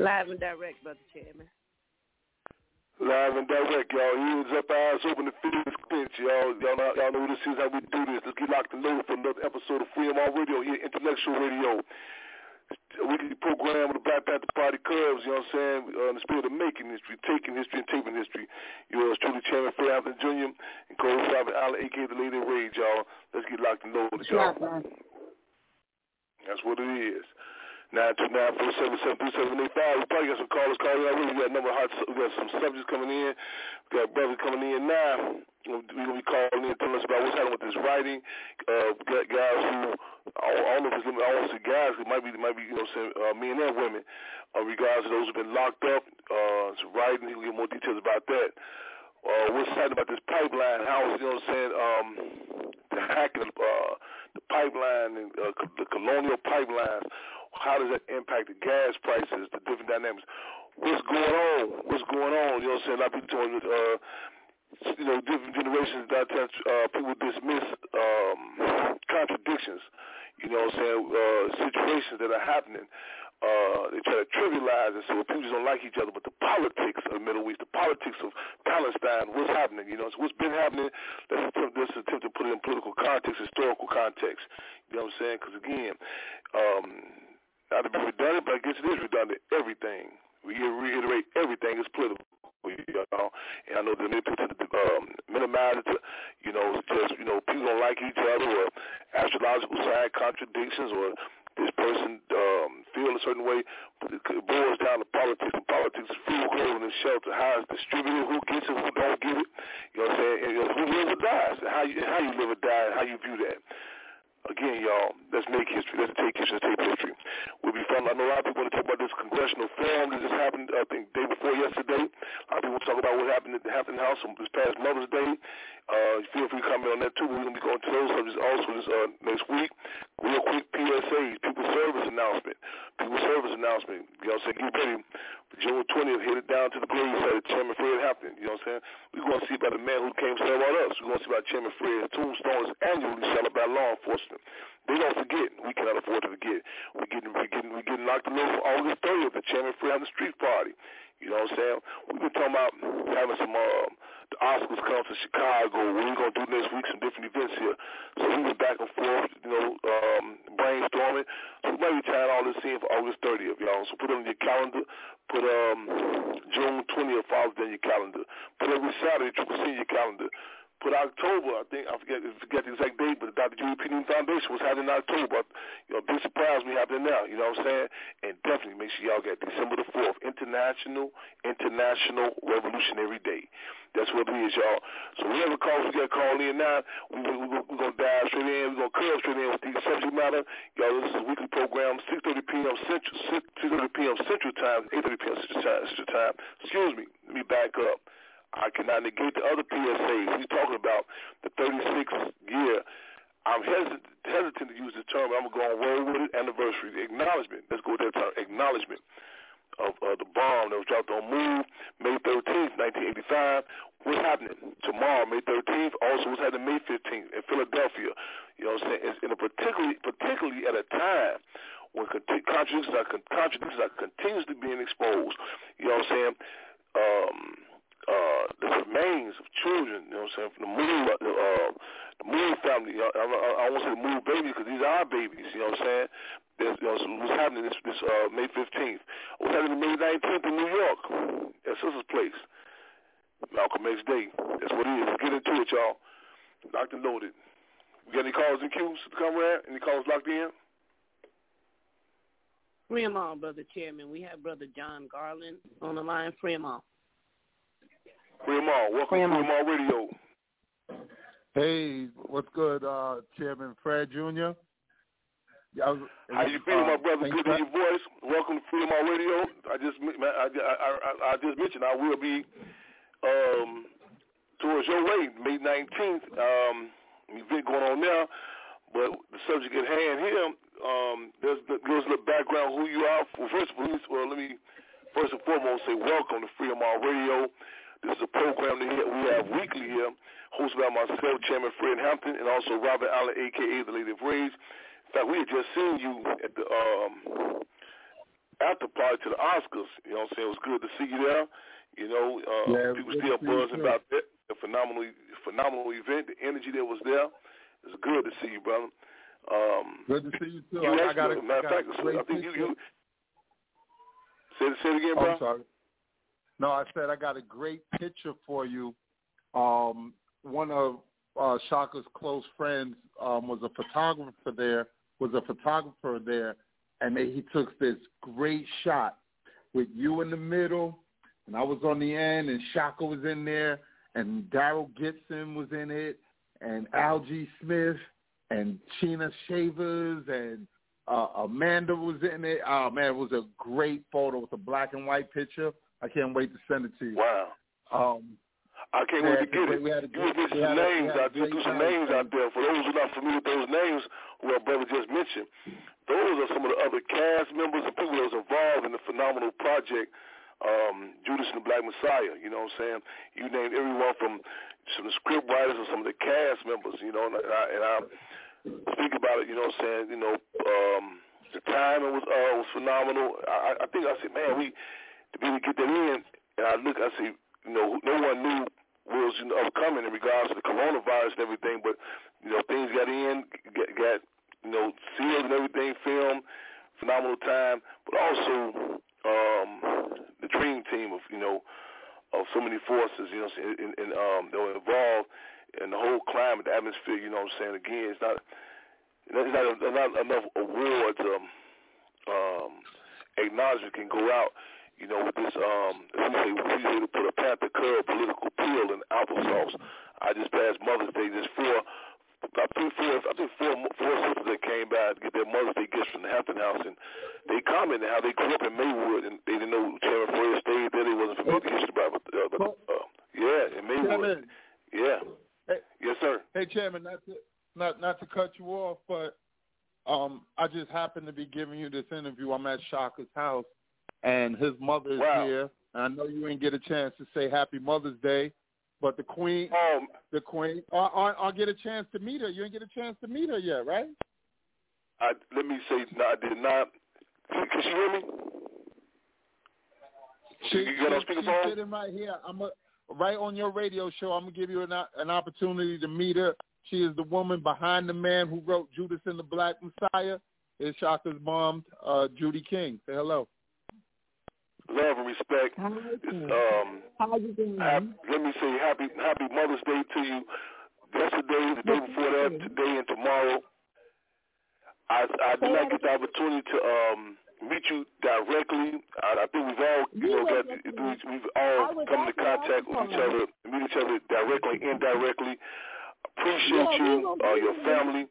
Live and direct, Brother Chairman.
Live and direct, y'all. Ears up, eyes open, the feelings clench, y'all. Y'all know what this is, how we do this. Let's get locked and loaded for another episode of Freedom on Radio here, Intellectual Radio. A weekly program with the Black Panther Party Cubs, you know what I'm saying? In the spirit of making history, taking history, and taping history. Yours truly, Chairman Fred Hampton Jr. and co-host Robert Allen, a.k.a. the Lady Rage, y'all. Let's get locked and loaded, y'all. That's what it is. 929-477-3785. We probably got some callers calling already. We got a number of we got some subjects coming in. We got brothers coming in now. We're going to be calling in, telling us about what's happening with this writing. We got guys who, I don't know if it's, I don't want to say guys, it might be, you know, men and women, regards to those who've been locked up. It's writing, he'll get more details about that. What's happening about this pipeline, how is, you know what I'm saying, the hacking, the pipeline, and the colonial pipelines, how does that impact the gas prices, the different dynamics? What's going on? You know what I'm saying? A lot of people talking you know, different generations, people dismiss contradictions, you know what I'm saying, situations that are happening. They try to trivialize it, so people just don't like each other, but the politics of the Middle East, the politics of Palestine, what's happening, you know, so what's been happening, let's attempt to put it in political context, historical context, you know what I'm saying, because again, not to be redundant, but I guess it is redundant, everything, we reiterate everything is political. You know, and I know that many people tend to minimize it to, you know, just, you know, people don't like each other or astrological side contradictions or this person feel a certain way, but it boils down to politics. And politics is food, clothing, and shelter. How it's distributed, who gets it, who don't get it. You know what I'm saying? And, you know, who lives or dies, and how you live or die, and how you view that. Again, y'all, let's make history. Let's take history. Let's take history. We'll be fun. I know a lot of people want to talk about this congressional forum that just happened, I think, day before yesterday. A lot of people want to talk about what happened at the Hampton House on this past Mother's Day. Feel free to comment on that, too. We're going to be going to those subjects also this next week. Real quick PSAs, People's Service announcement. You know what I'm saying? Get ready. June 20th, headed down to the grave site of Chairman Fred Hampton. You know what I'm saying? We're going to see about the man who came to tell about us. We're going to see about Chairman Fred. Tombstone is annually celebrated by law enforcement. They don't forget. We cannot afford to forget. We're getting locked in for August 30th, the Chairman Fred Hampton Street Party. You know what I'm saying? We've been talking about having some, the Oscars come to Chicago. What we're going to do next week, some different events here. So we went back and forth, you know, brainstorming. So we might be tying all this in for August 30th, y'all. So put it on your calendar. Put June 20th, follow in your calendar. Put every Saturday, in your calendar. Put October, I forget the exact date, but the Dr. Julie P. Newton Foundation was having in October. You know, big surprise we happening now, you know what I'm saying? And definitely make sure y'all get December the 4th, International Revolutionary Day. That's what it is, y'all. So whatever calls we got called in now, we're going to dive straight in. We're going to curve straight in with the subject matter. Y'all, this is a weekly program, 6:30 p.m. Central Time, 8:30 p.m. Central Time. Excuse me, let me back up. I cannot negate the other PSAs. We're talking about the 36th year. I'm hesitant to use the term, but I'm going to go on roll with it. Anniversary, the acknowledgement. Let's go with that term, acknowledgement of the bomb that was dropped on Move, May 13th, 1985. What's happening tomorrow, May 13th? Also, what's happening May 15th in Philadelphia? You know what I'm saying? It's in a particularly at a time when contradictions are continuously being exposed. You know what I'm saying? The remains of children, you know what I'm saying, from the Moon family. I don't want to say the Moon babies because these are our babies, you know what I'm saying? There's, you know, so what's happening this May 15th? What's happening May 19th in New York at Sister's Place? Malcolm X Day. That's what it is. Let's get into it, y'all. Locked and loaded. We got any calls in queue, Sister Comrade? Any calls locked in?
Free 'em all, Brother Chairman. We have Brother John Garland on the line. Free 'em all.
Free 'em all. Welcome to Free 'em all Radio.
Hey, what's good, Chairman Fred Jr.?
How you feeling, my brother? Good to hear your voice. Welcome to Free 'em all Radio. I just mentioned I will be towards your way, May 19th. Event going on now, but the subject at hand here, there's a little background who you are. Well, let me first and foremost say welcome to Free 'em all Radio. This is a program that we have weekly here, hosted by myself, Chairman Fred Hampton, and also Robert Allen, a.k.a. the Lady of Rage. In fact, we had just seen you after party to the Oscars. You know what I'm saying? It was good to see you there. You know, people still buzzing about that. A phenomenal event. The energy that was there. It's good to see you, brother.
Good to see you too.
I think you say it again, bro.
I'm sorry. No, I said I got a great picture for you. One of Shaka's close friends was a photographer there, and he took this great shot with you in the middle, and I was on the end, and Shaka was in there, and Daryl Gibson was in it, and Algie Smith, and Sheena Shavers, and Amanda was in it. Oh, man, it was a great photo with a black and white picture. I can't wait to send it to you.
Wow. I can't wait to get it. You will get some names out there. Do some names out there. For those who are not familiar with those names, who our brother just mentioned, those are some of the other cast members and people that was involved in the phenomenal project, Judas and the Black Messiah. You know what I'm saying? You named everyone from some of the script writers and some of the cast members, you know, and I speak about it, you know what I'm saying? You know, the timing was phenomenal. I think I said, man, to be able to get that in, and I see, you know, no one knew what was upcoming in regards to the coronavirus and everything, but, you know, things got in, got you know, sealed and everything, filmed, phenomenal time, but also the dream team of, you know, of so many forces, you know what I'm saying, and that were involved in the whole climate, the atmosphere, you know what I'm saying. Again, it's not enough awards, acknowledgement can go out, you know, with this, we say to put a Panther Curl political peel in applesauce. I just passed Mother's Day, I think four sisters that came by to get their Mother's Day gifts from the Hampton House, and they commented how they grew up in Maywood, and they didn't know Chairman Fred stayed there. They wasn't familiar with the history about it. In Maywood. Yeah.
Hey,
yes, sir.
Hey, Chairman, not to cut you off, but I just happened to be giving you this interview. I'm at Shaka's house, and his mother is here. And I know you didn't get a chance to say Happy Mother's Day, but the Queen, I'll get a chance to meet her. You didn't get a chance to meet her yet, right?
Let me say, no, I did not. Can she hear me?
She's sitting right here. Right on your radio show, I'm going to give you an opportunity to meet her. She is the woman behind the man who wrote Judas and the Black Messiah. It's Shaka's mom, Judy King. Say hello.
Love and respect.
How you doing?
Let me say happy Mother's Day to you. Yesterday, the day before that, today and tomorrow. I did not get the opportunity to meet you directly. I think we've all come into contact with each other, meet each other directly, indirectly. Appreciate you, your family.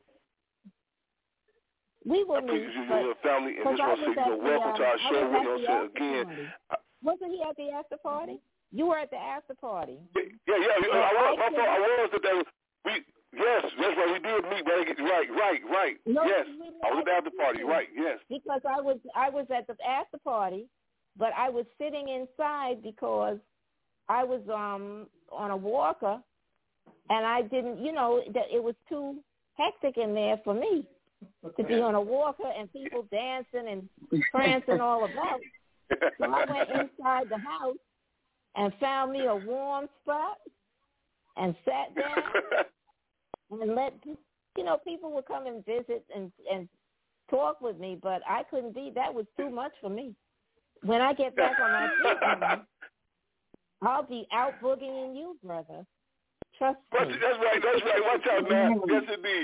We will
meet. You and your family, and just want to say, welcome to our show. You know what I'm saying? Again.
Wasn't he at the after party? You were at the after party.
Yeah. I was at that. Yes, that's right. We did meet. Right.
No,
yes, I was at the after party. Right. Yes.
Because I was at the after party, but I was sitting inside because I was on a walker, and I didn't. You know that it was too hectic in there for me to be on a walker and people dancing and prancing all about. So I went inside the house and found me a warm spot and sat down and let, people would come and visit and talk with me, but I couldn't be. That was too much for me. When I get back on my feet, I'll be out boogieing you, brother. Trust me.
That's right. Watch out, man. Yes,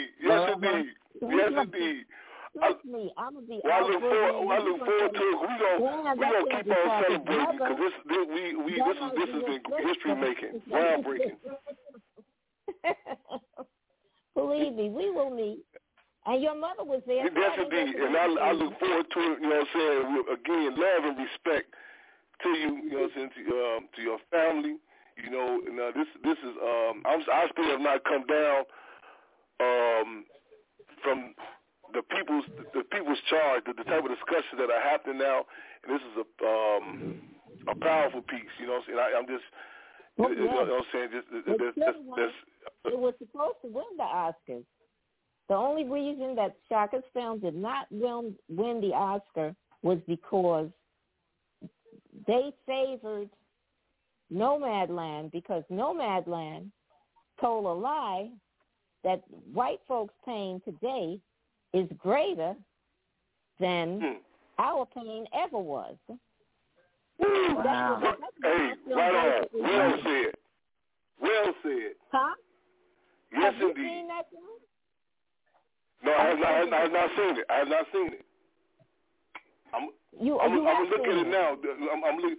indeed.
Trust me, I'm gonna be.
I look forward to it. We gonna keep on celebrating because this has been history making, groundbreaking.
Believe me, we will meet. And your mother was there.
Yes, indeed. And I look forward to it. You know what I'm saying? Again, love and respect to you. You know what I'm saying? To your family. You know, and this is. I still have not come down from the people's charge, the type of discussion that are happening now, and this is a powerful piece. You know what I'm saying? I'm just. You know what I'm saying?
It was supposed to win the Oscars. The only reason that Shaka's film did not win the Oscar was because they favored Nomadland, because Nomadland told a lie that white folks' pain today is greater than our pain ever was.
Wow. Hey, right on. Well said. Well said.
Huh?
Yes,
have you
indeed.
Seen that film?
No, I have not seen it. I have not seen it. I'm looking at it now. I'm looking.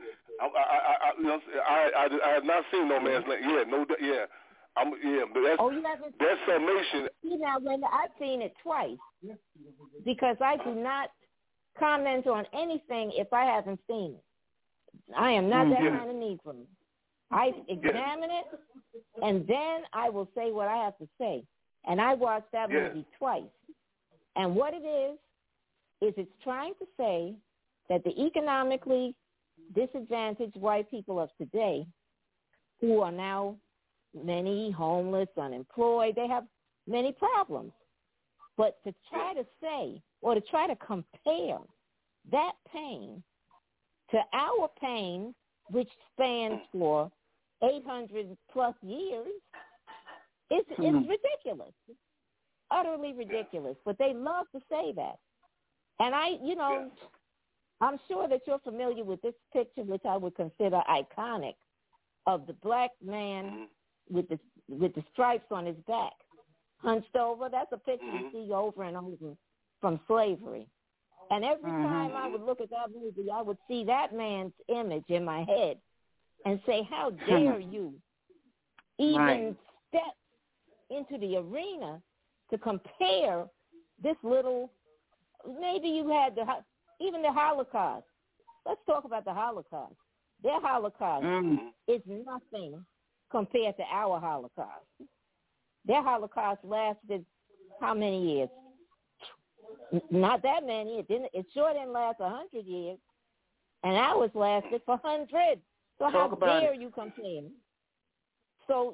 I have not seen No Man's Land. Yeah, but that's
you haven't
that's summation.
See, now, Linda, I've seen it twice because I do not comment on anything if I haven't seen it. I am not that kind of Negro. I examine it, and then I will say what I have to say. And I watched that movie twice. And what it is it's trying to say that the economically disadvantaged white people of today, who are now many homeless, unemployed, they have many problems. But to try to say or to try to compare that pain to our pain, which spans for 800 plus years, it's ridiculous, utterly ridiculous. But they love to say that. And I'm sure that you're familiar with this picture, which I would consider iconic, of the black man with the stripes on his back, hunched over. That's a picture you see over and over from slavery. And every time I would look at that movie, I would see that man's image in my head and say, how dare you even step into the arena to compare this little, maybe you had even the Holocaust. Let's talk about the Holocaust. Their Holocaust is nothing compared to our Holocaust. Their Holocaust lasted how many years? Not that many. It sure didn't last 100 years. And ours lasted for hundreds. So how dare you compare? So,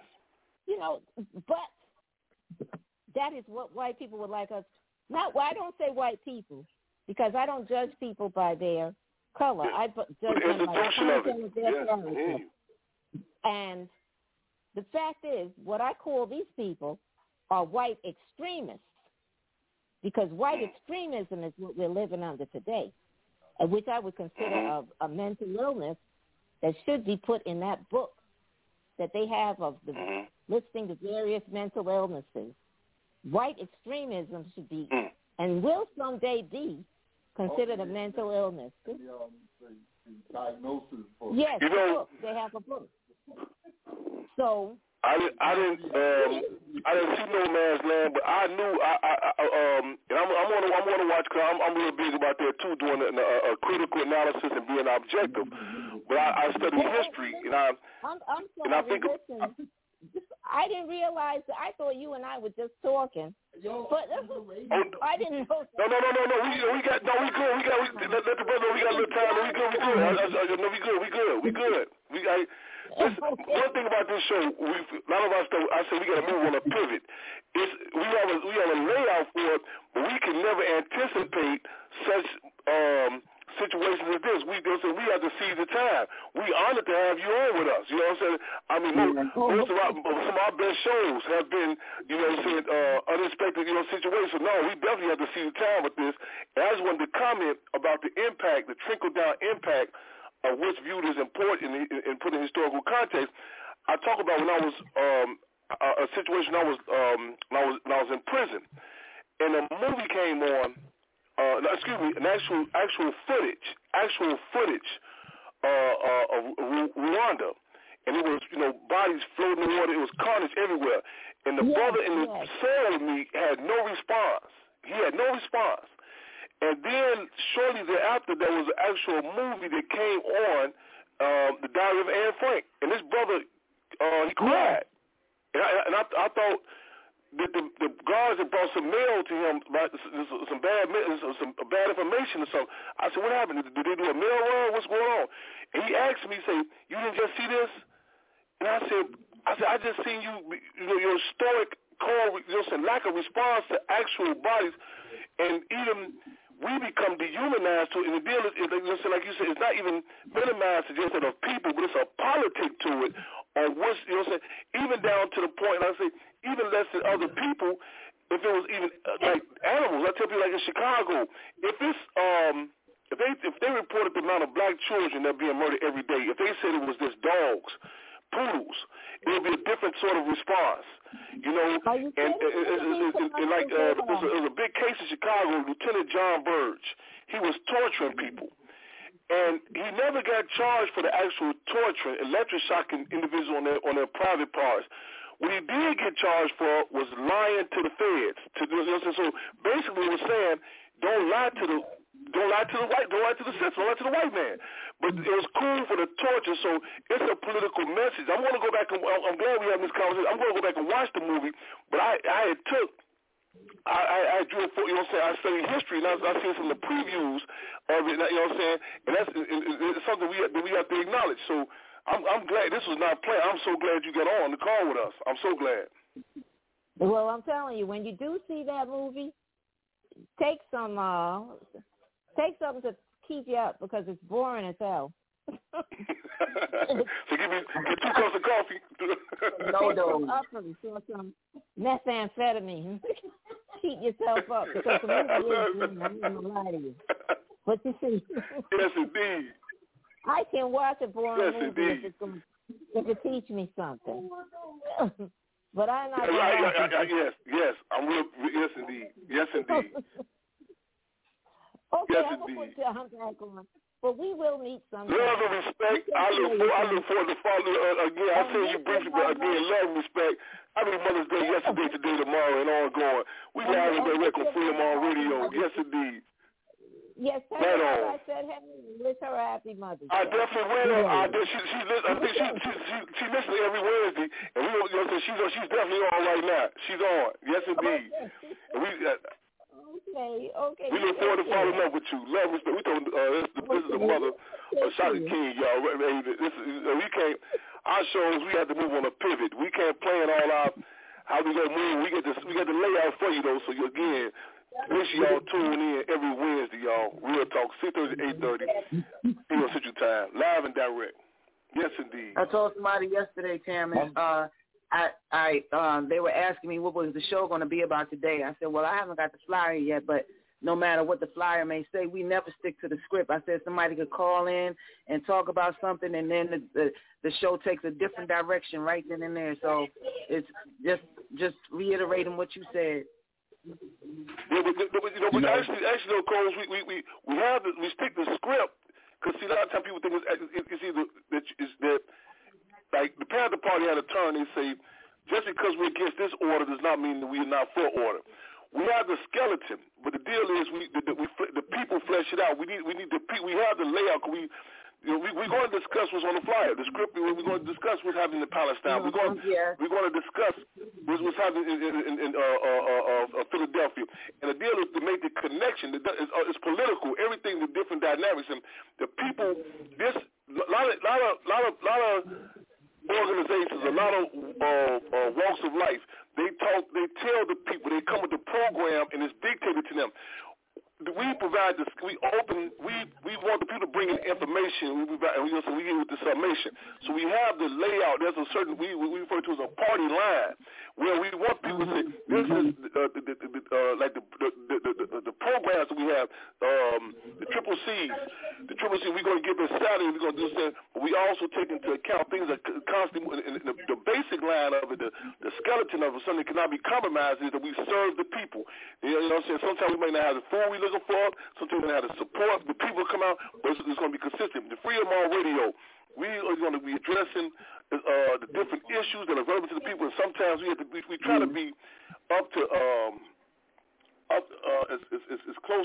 but that is what white people would like us. I don't say white people because I don't judge people by their color. I judge them by the content of their character. And the fact is, what I call these people are white extremists, because white extremism is what we're living under today, which I would consider a mental illness that should be put in that book that they have of the listing the various mental illnesses. White extremism should be, and will someday be, considered a mental illness.
Diagnosis for
yes, they have a book. So
I didn't see No Man's Land, but I knew and I'm gonna watch because I'm real big about that too, doing a critical analysis and being objective. But I study history, and I'm sorry, and I think.
Listen, I didn't realize that. I thought you and I were just talking, but I didn't know.
No. We good. Let the brother. We got a little time. We good. We good. One thing about this show, a lot of us, I said we got to move on a pivot. We have a layout for it, but we can never anticipate such situations as this. We have to seize the time. We honored to have you on with us. You know what I'm saying? I mean, some of our best shows have been, unexpected, situations. No, we definitely have to seize the time with this. And I just wanted to comment about the impact, the trickle-down impact of what's viewed as important in putting historical context. I talk about when I was a situation when I was in prison, and a movie came on. An actual footage of Rwanda, and it was bodies floating in the water. It was carnage everywhere, and the brother in the cell with me had no response. He had no response. And then shortly thereafter, there was an actual movie that came on, The Diary of Anne Frank, and this brother he cried, and I thought that the guards had brought some mail to him, some bad information or something. I said, what happened? Did they do a mail run? What's going on? And he asked me, he said, you didn't just see this? And I said, I just seen your stoic call, just a lack of response to actual bodies. And even we become dehumanized to it. And the deal is, like you said, it's not even minimized to just of people, but it's a politic to it. Or what's, even down to the point, and I say, even less than other people, if it was even like animals. I tell people, like in Chicago, if they reported the amount of black children that are being murdered every day, if they said it was just dogs, poodles, it would be a different sort of response. And like there was a big case in Chicago, Lieutenant John Burge. He was torturing people. And he never got charged for the actual torturing, electroshocking individuals on their private parts. What he did get charged for was lying to the feds. So basically, it was saying, don't lie to the white man. But it was cool for the torture, so it's a political message. I'm going to go back and I'm glad we having this conversation. I'm going to go back and watch the movie, but I drew for, I studied history, and I seen some of the previews of it, and it's something we have to acknowledge. So I'm glad this was not planned. I'm so glad you got on the call with us. I'm so glad.
Well, I'm telling you, when you do see that movie, take something to keep you up because it's boring as hell.
So give me 2 cups of coffee.
Some methamphetamine. Keep yourself up because the movie is good. I'm not going to lie to you. But you see,
yes, indeed.
I can watch a boring movie if it teach me something. But I'm not.
Yes, I'm real. Yes, indeed. Yes, indeed.
Okay, yes, I'm going to put you back on. But we will meet sometime.
Love and respect. I look forward to following again. I'll tell you briefly, but again, love and respect. I mean, Mother's Day yesterday, today, tomorrow, and ongoing. We got a record Freedom on Radio. Yes, indeed.
Yes, I said, Henry, wish her a happy Mother's Day.
I definitely will. I think she listens every Wednesday, and she's definitely on right now. She's on. Yes, indeed.
Okay.
We look forward to following up with you. Love, respect. We told this is the mother of Shaka King, y'all. We can't. Our shows, we have to move on a pivot. We can't plan all out how we gonna move. We get the layout for you though. So again, make sure y'all tune in every Wednesday, y'all. Real Talk, 6:30 to 8:30. P.M. Central Time, live and direct. Yes, indeed.
I told somebody yesterday, Cameron. They were asking me what was the show going to be about today. I said, well, I haven't got the flyer yet, but no matter what the flyer may say, we never stick to the script. I said somebody could call in and talk about something, and then the show takes a different direction right then and there. So it's just reiterating what you said.
But actually, of course, we stick to the script because see, a lot of times people think it's either that like the Panther Party had a turn. They say just because we're against this order does not mean that we're not for order. We have the skeleton, but the deal is the people flesh it out. We have the layout. We're going to discuss what's on the flyer. The script. We're going to discuss what's happening in Palestine. We're going to discuss what's happening in Philadelphia. And the deal is to make the connection. It's political. Everything, the different dynamics, and the people. This lot of organizations, a lot of walks of life. They tell the people. They come with the program, and it's dictated to them. We provide this. We want the people to bring in information. We get with the summation. So we have the layout. There's a certain we refer to as a party line where we want people to say this is like the programs that we have. The triple C's. The triple C. We're going to give this Saturday. We're going to do this. But we also take into account things that constantly in the basic line of it, the skeleton of it, something that cannot be compromised is that we serve the people. You know what I'm saying? Sometimes we may not have the food we looking for. Sometimes we may not have the support. The people come out, but it's going to be consistent. The Freedom on Radio, we are going to be addressing the different issues that are relevant to the people. And sometimes we try to be up to as close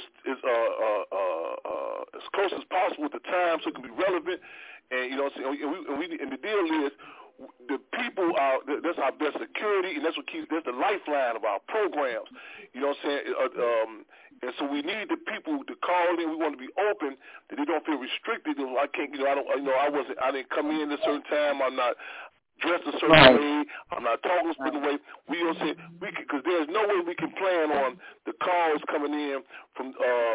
as possible with the time, so it can be relevant. And you know, and the deal is, the people that's our best security, and that's the lifeline of our programs. You know what I'm saying? And so we need the people to call in. We want to be open, that they don't feel restricted. I can't, I didn't come in at a certain time. I'm not. dressed a certain way. I'm not talking a certain way. We don't say because there's no way we can plan on the calls coming in from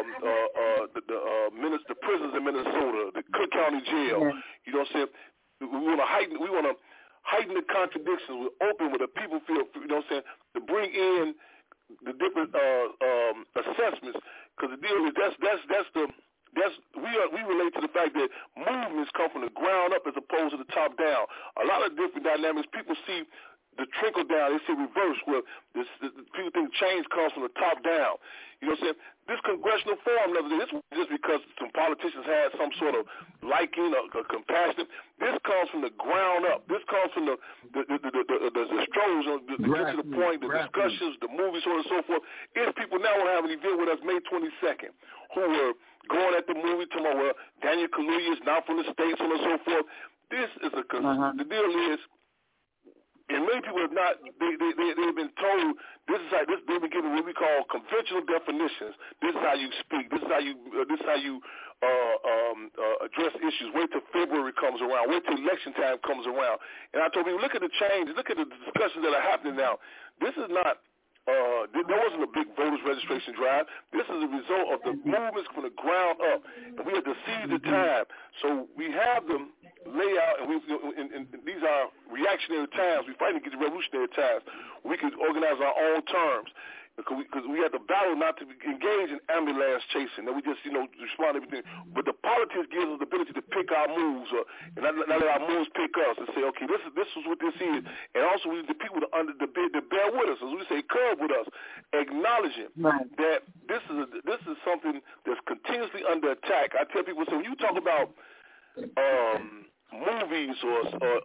the prisons in Minnesota, the Cook County Jail. You know what I'm saying? We want to heighten the contradictions. We're open where the people feel. You know what I'm saying? To bring in the different assessments, because the deal is we relate to the fact that movements come from the ground up as opposed to the top down. A lot of different dynamics. People see the trickle down. They see reverse where people think change comes from the top down. You know what I'm saying? This congressional forum, this was just because some politicians had some sort of liking or compassion. This comes from the ground up. This comes from the strolls, to get to the point, the discussions, the movies, so on and so forth. It's people now will have an event with us May 22nd who were going at the movie talking about, well, Daniel Kaluuya is not from the States, so on and so forth. This is the deal is, and many people have not. They've been told they've been given what we call conventional definitions. This is how you speak. This is how you address issues. Wait till February comes around. Wait till election time comes around. And I told people, look at the changes. Look at the discussions that are happening now. This is not. There wasn't a big voters registration drive. This is a result of the movements from the ground up, and we had to seize the time. So we have them lay out, and these are reactionary times. We're fighting against revolutionary times. We can organize our own terms. Because we had to battle not to engage in ambulance chasing. That we just, respond to everything. But the politics gives us the ability to pick our moves, and not let our moves pick us and say, okay, this is what this is. And also we need the people to bear with us, as we say, curve with us, acknowledging that this is something that's continuously under attack. I tell people, so when you talk about movies or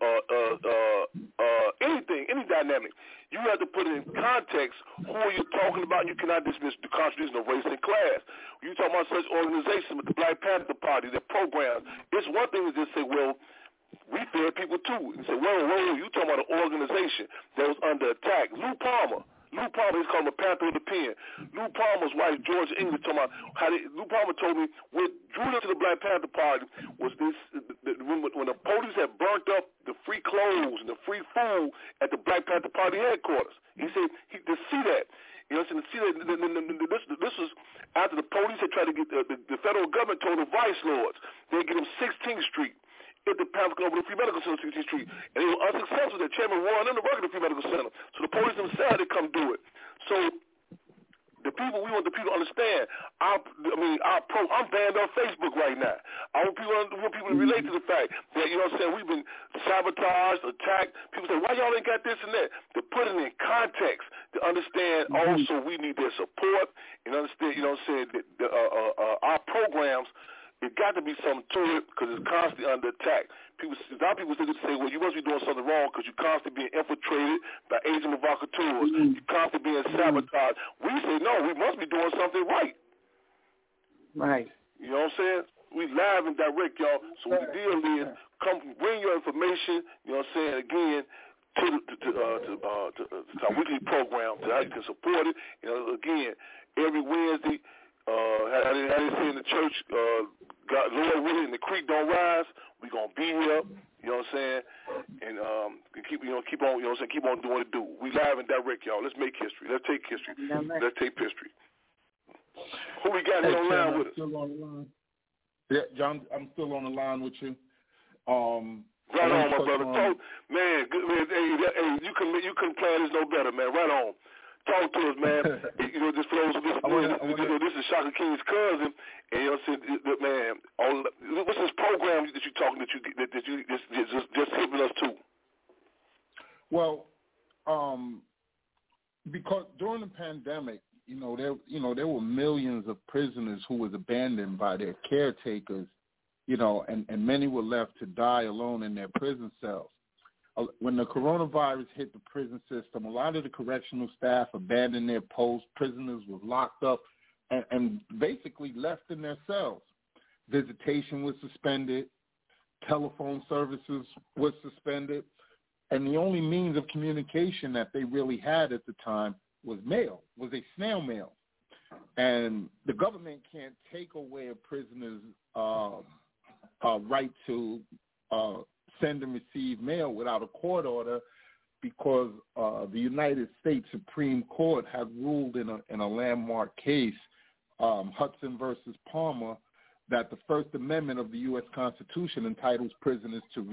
anything, any dynamic, you have to put it in context. Who are you talking about? You cannot dismiss the contradiction of race and class. When you talk about such organizations with the Black Panther Party, their programs, it's one thing to just say, well, we fed people too. And say, whoa, you talking about an organization that was under attack. Lou Palmer, he's called the Panther of the Pen. Lou Palmer's wife, Georgia English, talking about how Lou Palmer told me what drew them to the Black Panther Party was this, when the police had burnt up the free clothes and the free food at the Black Panther Party headquarters. He said, to see that, to see that this was after the police had tried to get, the federal government told the vice lords they'd get them 16th Street. At the Panther over the Free Medical Center, 16th Street, and they were unsuccessful. The chairman won in the work of the Free Medical Center, so the police themselves had to come do it. So we want the people to understand. I'm banned on Facebook right now. I want people to relate to the fact that, we've been sabotaged, attacked. People say, why y'all ain't got this and that? To put it in context, to understand also we need their support, and understand, that our programs, it got to be something to it because it's constantly under attack. A lot of people say, well, you must be doing something wrong because you're constantly being infiltrated by agent provocateurs. You're constantly being sabotaged. We say, no, we must be doing something right.
Right.
You know what I'm saying? We live and direct, y'all. So the deal is, come bring your information, you know what I'm saying, again, to our weekly program, to how you can support it. Again, every Wednesday, how they say in the church, God, Lord willing, and the creek don't rise, we're going to be here, you know what I'm saying, and keep on, keep on doing what it do. We live and direct, y'all. Let's make history. Let's take history. Let's take history. Who we got here on the line with us?
Still on the line. Yeah, John, I'm still on the line with you.
Right on, my brother. Man, hey, you couldn't plan this no better, man. Right on. Talk to us, man. Just for those this is Shaka King's cousin, and man, what's this program that you talking that you just helping us to?
Well, because during the pandemic, there were millions of prisoners who was abandoned by their caretakers, and many were left to die alone in their prison cells. When the coronavirus hit the prison system, a lot of the correctional staff abandoned their posts. Prisoners were locked up and basically left in their cells. Visitation was suspended. Telephone services was suspended. And the only means of communication that they really had at the time was mail, was a snail mail. And the government can't take away a prisoner's right to send and receive mail without a court order because the United States Supreme Court had ruled in a landmark case, Hudson versus Palmer, that the First Amendment of the U.S. Constitution entitles prisoners to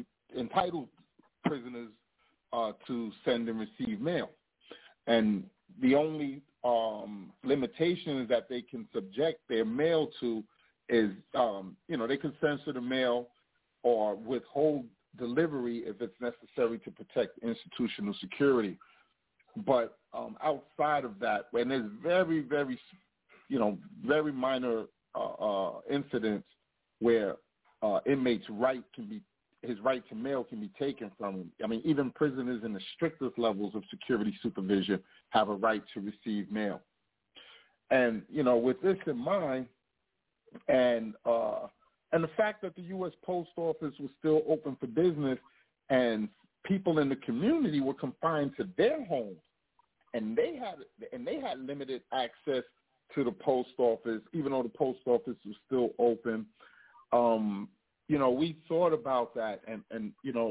send and receive mail, and the only limitations that they can subject their mail to is, they can censor the mail or withhold delivery if it's necessary to protect institutional security. But outside of that, when there's very, very, very minor incidents where inmates' his right to mail can be taken from him. I mean, even prisoners in the strictest levels of security supervision have a right to receive mail. And, with this in mind, and the fact that the U.S. Post Office was still open for business and people in the community were confined to their homes, and they had limited access to the post office, even though the post office was still open. We thought about that, and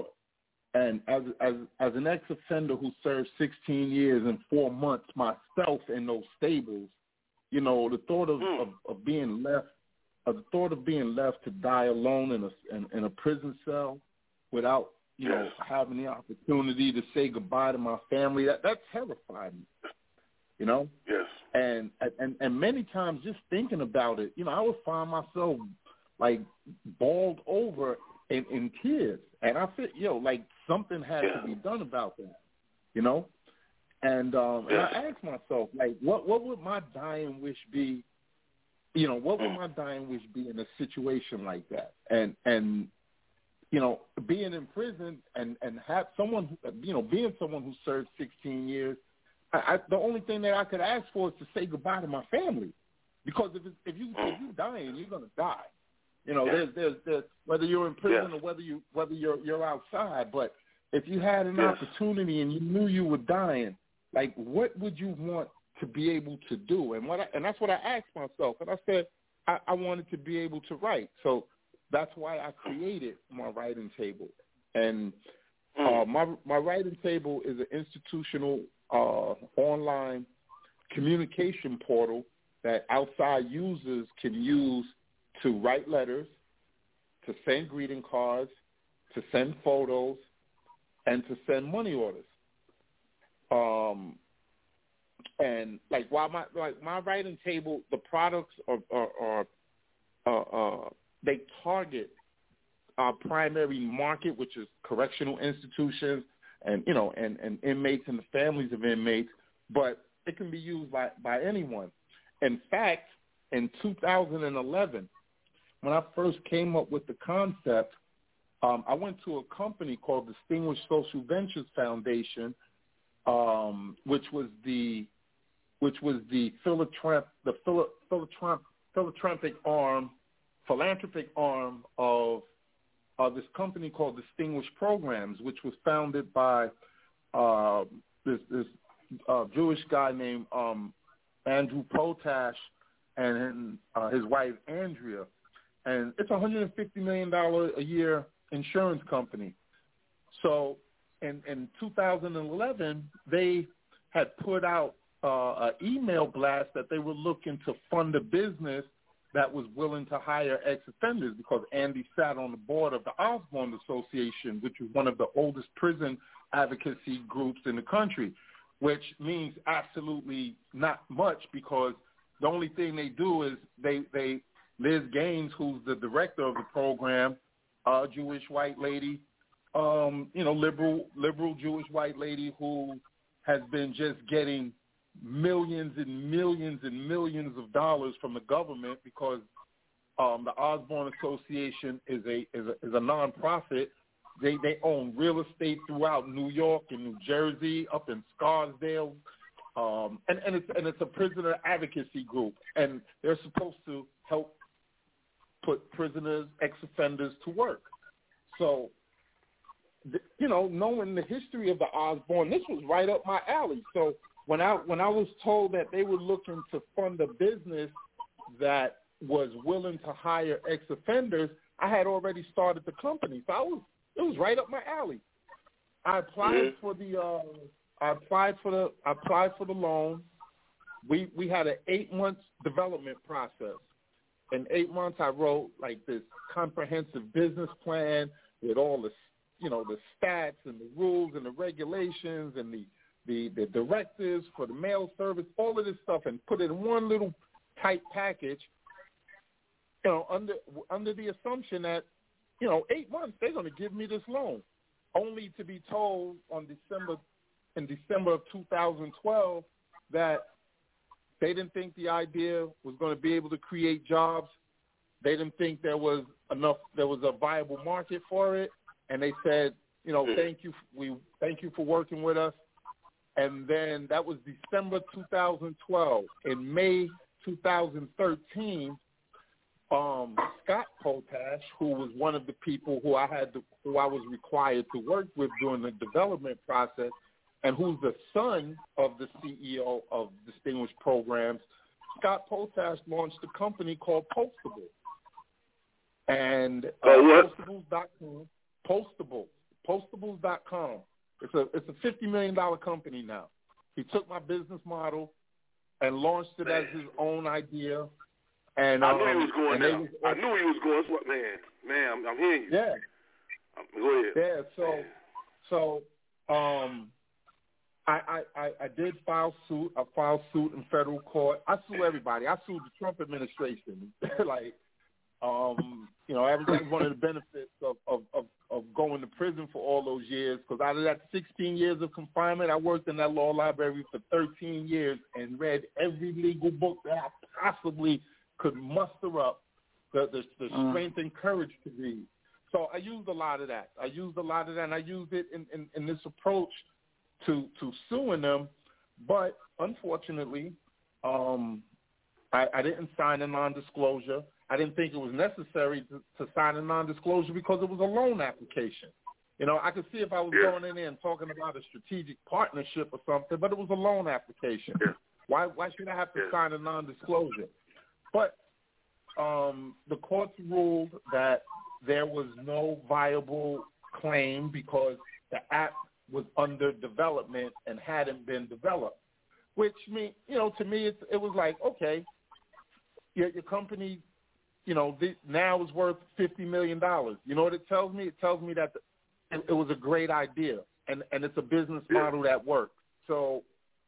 as an ex-offender who served 16 years and 4 months myself in those stables, the thought of being left. The thought of being left to die alone in a prison cell without having the opportunity to say goodbye to my family, that terrified me.
Yes.
And many times just thinking about it, I would find myself like balled over in tears, and I feel like something had to be done about that. And I asked myself, like, what would my dying wish be? What would my dying wish be in a situation like that? And being in prison and have someone, being someone who served 16 years, the only thing that I could ask for is to say goodbye to my family, because if you dying, you're gonna die. There's whether you're in prison or whether you're outside. But if you had an opportunity and you knew you were dying, like, what would you want to be able to do? And that's what I asked myself. And I said, I wanted to be able to write. So that's why I created my writing table. And my writing table is an institutional online communication portal that outside users can use to write letters, to send greeting cards, to send photos, and to send money orders. And like while my writing table, the products are they target our primary market, which is correctional institutions and and inmates and the families of inmates, but it can be used by anyone. In fact, in 2011, when I first came up with the concept, I went to a company called Distinguished Social Ventures Foundation, which was the philanthropic arm of this company called Distinguished Programs, which was founded by this Jewish guy named Andrew Potash and his wife Andrea, and it's $150 million a year insurance company. So in 2011, they had put out an email blast that they were looking to fund a business that was willing to hire ex-offenders, because Andy sat on the board of the Osborne Association, which is one of the oldest prison advocacy groups in the country, which means absolutely not much, because the only thing they do is Liz Gaines, who's the director of the program, Jewish white lady, liberal Jewish white lady who has been just getting millions and millions and millions of dollars from the government, because the Osborne Association is a nonprofit. They own real estate throughout New York and New Jersey, up in Scarsdale, and it's a prisoner advocacy group, and they're supposed to help put prisoners, ex-offenders to work. So, knowing the history of the Osborne, this was right up my alley. So when I was told that they were looking to fund a business that was willing to hire ex-offenders, I had already started the company. So It was right up my alley. I applied for the loan. We had an 8-month development process. In 8 months, I wrote like this comprehensive business plan with all the, the stats and the rules and the regulations and the directives for the mail service, all of this stuff, and put it in one little tight package. Under the assumption that 8 months they're going to give me this loan, only to be told in December of 2012 that they didn't think the idea was going to be able to create jobs. They didn't think there was a viable market for it, and they said, thank you. We thank you for working with us. And then that was December 2012. In May 2013, Scott Potash, who was one of the people who I was required to work with during the development process, and who's the son of the CEO of Distinguished Programs, Scott Potash launched a company called Postable. And Postables.com. Postables.com. It's a $50 million company now. He took my business model and launched it as his own idea. And
I knew he was going there. I knew he was going. Man, I'm hearing you.
Yeah.
Go ahead.
Yeah. So I did file suit. I filed suit in federal court. I sue everybody. I sued the Trump administration. That was one of the benefits of going to prison for all those years, because out of that 16 years of confinement, I worked in that law library for 13 years and read every legal book that I possibly could muster up the strength and courage to read. So I used a lot of that. And I used it in this approach to suing them. But unfortunately, I didn't sign a non-disclosure. I didn't think it was necessary to sign a non-disclosure because it was a loan application. I could see if I was going in there and talking about a strategic partnership or something, but it was a loan application. Why should I have to sign a non-disclosure? But the courts ruled that there was no viable claim because the app was under development and hadn't been developed, which means, to me, it was like, okay, your company, now is worth $50 million. You know what it tells me? It tells me that it was a great idea, and it's a business model that works. So,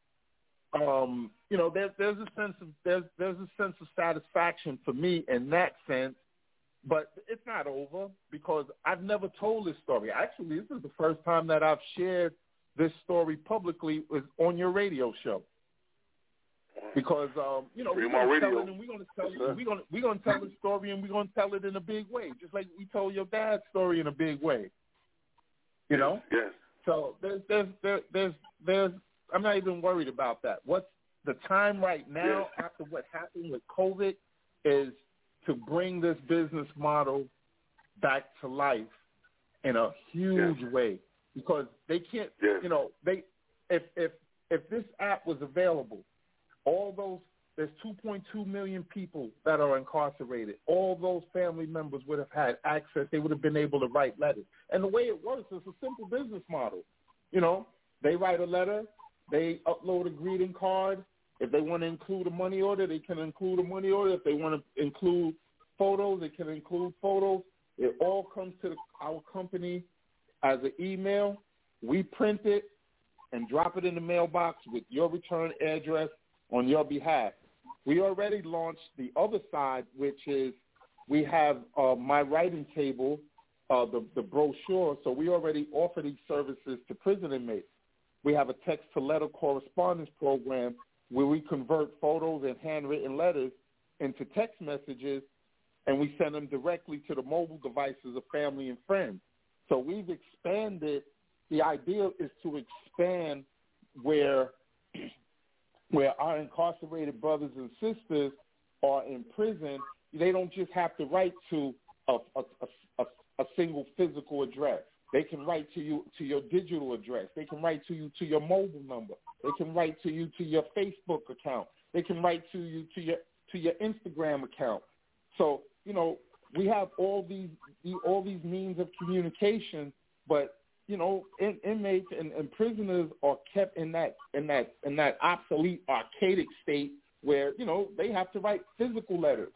there's a sense of satisfaction for me in that sense, but it's not over because I've never told this story. Actually, this is the first time that I've shared this story publicly on your radio show. Because we're going to tell it, and we're going to tell the story, and we're going to tell it in a big way, just like we told your dad's story in a big way. Yes. So there's I'm not even worried about that. What's the time right now after what happened with COVID is to bring this business model back to life in a huge way, because they can't. If this app was available. There's 2.2 million people that are incarcerated. All those family members would have had access. They would have been able to write letters. And the way it works is a simple business model. They write a letter. They upload a greeting card. If they want to include a money order, they can include a money order. If they want to include photos, they can include photos. It all comes to our company as an email. We print it and drop it in the mailbox with your return address on your behalf. We already launched the other side, which is we have my writing table, the brochure. So we already offer these services to prison inmates. We have a text-to-letter correspondence program where we convert photos and handwritten letters into text messages, and we send them directly to the mobile devices of family and friends. So we've expanded. The idea is to expand where our incarcerated brothers and sisters are in prison. They don't just have to write to a single physical address. They can write to you to your digital address. They can write to you to your mobile number. They can write to you to your Facebook account. They can write to you to your Instagram account. So, we have all these means of communication, but inmates and prisoners are kept in that obsolete, archaic state where they have to write physical letters.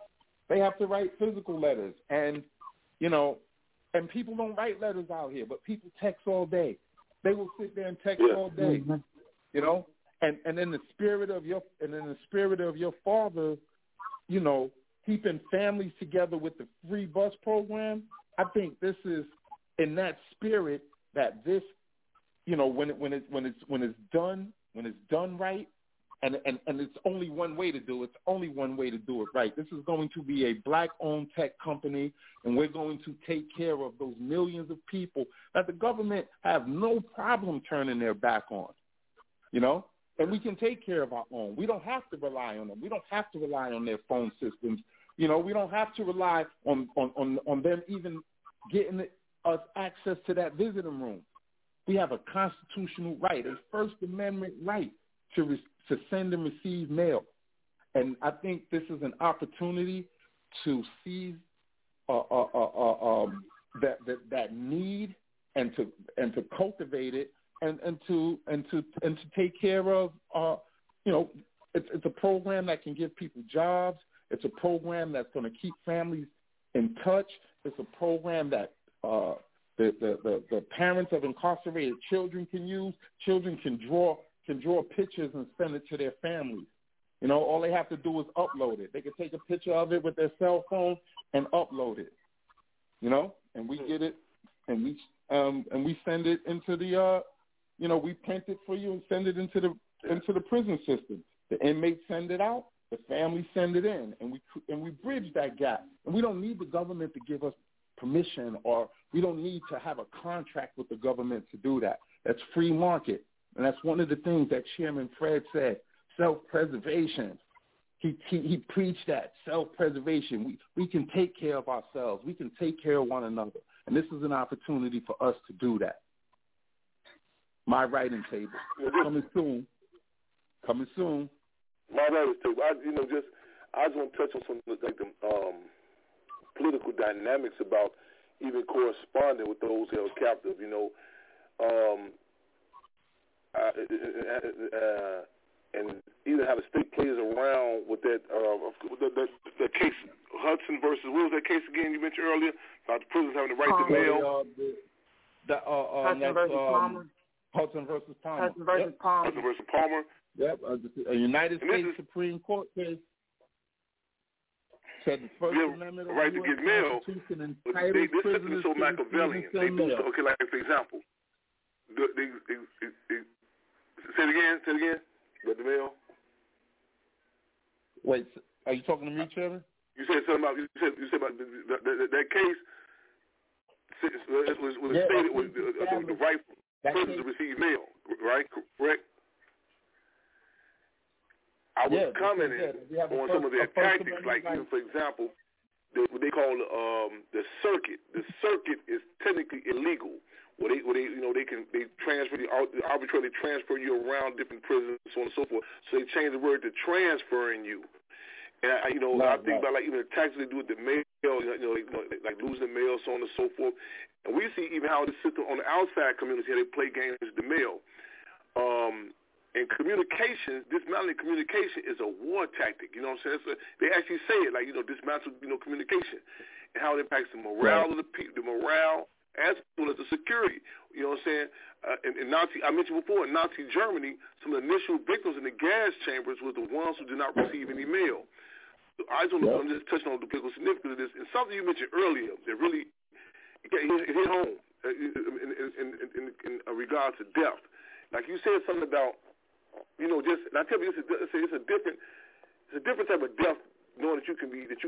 And and people don't write letters out here, but people text all day. They will sit there and text all day, And in the spirit of your father, keeping families together with the free bus program. I think this is in that spirit that this, when it's done right, and it's only one way to do it. It's only one way to do it right. This is going to be a black-owned tech company, and we're going to take care of those millions of people that the government have no problem turning their back on, And we can take care of our own. We don't have to rely on them. We don't have to rely on their phone systems. We don't have to rely on them even getting us access to that visiting room. We have a constitutional right, a First Amendment right to send and receive mail. And I think this is an opportunity to seize that need and to cultivate it and to take care of it's a program that can give people jobs. It's a program that's going to keep families in touch. It's a program that the parents of incarcerated children can use. Children can draw pictures and send it to their families. All they have to do is upload it. They can take a picture of it with their cell phone and upload it. And we get it, and we send it into the we print it for you and send it into the prison system. The inmates send it out. The families send it in, and we bridge that gap. And we don't need the government to give us permission, or we don't need to have a contract with the government to do that. That's free market, and that's one of the things that Chairman Fred said: self-preservation. He preached that self-preservation. We can take care of ourselves. We can take care of one another, and this is an opportunity for us to do that. My writing table coming soon.
My writing table. I just want to touch on some of the political dynamics about even corresponding with those held captive. And even how the state plays around with that the case Hudson versus, what was that case again you mentioned earlier about the prisoners having the right to mail?
Hudson versus Palmer.
Hudson versus Palmer.
Hudson versus Palmer.
Hudson versus Palmer.
Yep, a United States Supreme Court case said the First Amendment of
right to get mail. They so Machiavellian. They do so. Okay, like for example, they say it again. Get the mail.
Wait, are you talking to me, Chairman?
You said something about that case. Was stated with the right for prisoners to receive mail, right? Correct. I was commenting on some of their tactics, like even for example, what they call the circuit. The circuit is technically illegal. Where they arbitrarily transfer you around different prisons, so on and so forth. So they changed the word to transferring you. And I think about like even the tactics they do with the mail, like losing the mail, so on and so forth. And we see even how the system on the outside community, how they play games with the mail. And communication, dismantling communication is a war tactic. You know what I'm saying? They actually say it like dismantle communication and how it impacts the morale of the people, the morale as well as the security. You know what I'm saying? In Nazi, I mentioned before, in Nazi Germany, some of the initial victims in the gas chambers were the ones who did not receive any mail. So I'm just touching on the political significance of this. And something you mentioned earlier that really it hit home in regards to death. Like you said something about, and I tell you, it's a different type of death. Knowing that you can be murdered,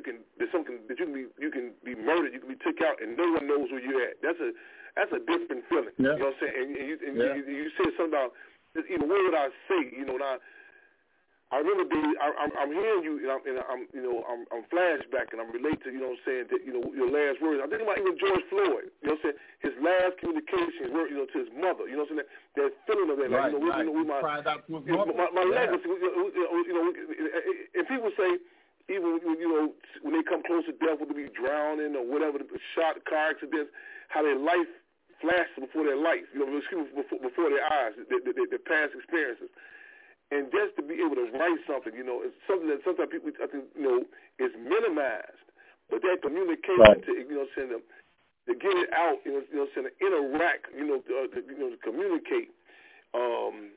you can be taken out, and no one knows where you're at. That's a different feeling. Yeah. You know what I'm saying? And you said something about, what would I say? I remember I'm hearing you, and I'm flashback, and I'm related to, that your last words. I'm thinking about even George Floyd. You know what I'm saying? His last communication, to his mother. You know what I'm saying? That feeling of that, my legacy. And people say, even when they come close to death, whether it be drowning or whatever, shot, car accidents, how their life flashes before their life, before their eyes, their past experiences. And just to be able to write something, it's something that sometimes people, I think, is minimized. But that communication, to get it out, to interact, to communicate, and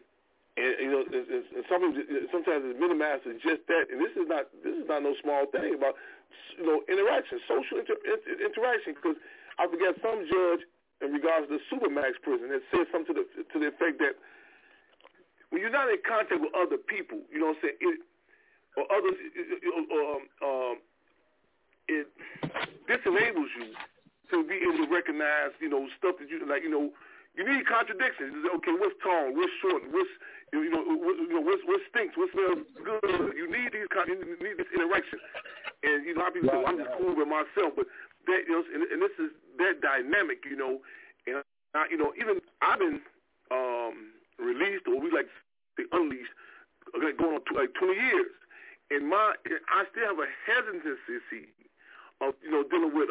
sometimes it's minimized to just that. And this is not no small thing about interaction, social interaction. Because I forget some judge in regards to the Supermax prison that said something to the effect that when you're not in contact with other people, or others, it disenables you to be able to recognize, stuff that you like. You need contradictions. Okay, what's tall? What's short? What stinks? What smells good? You need these. You need this interaction. And a lot of people say, well, I'm just cool with myself, but that and this is that dynamic, And even I've been released, or we like to say unleashed, going on like 20 years, and I still have a hesitancy of dealing with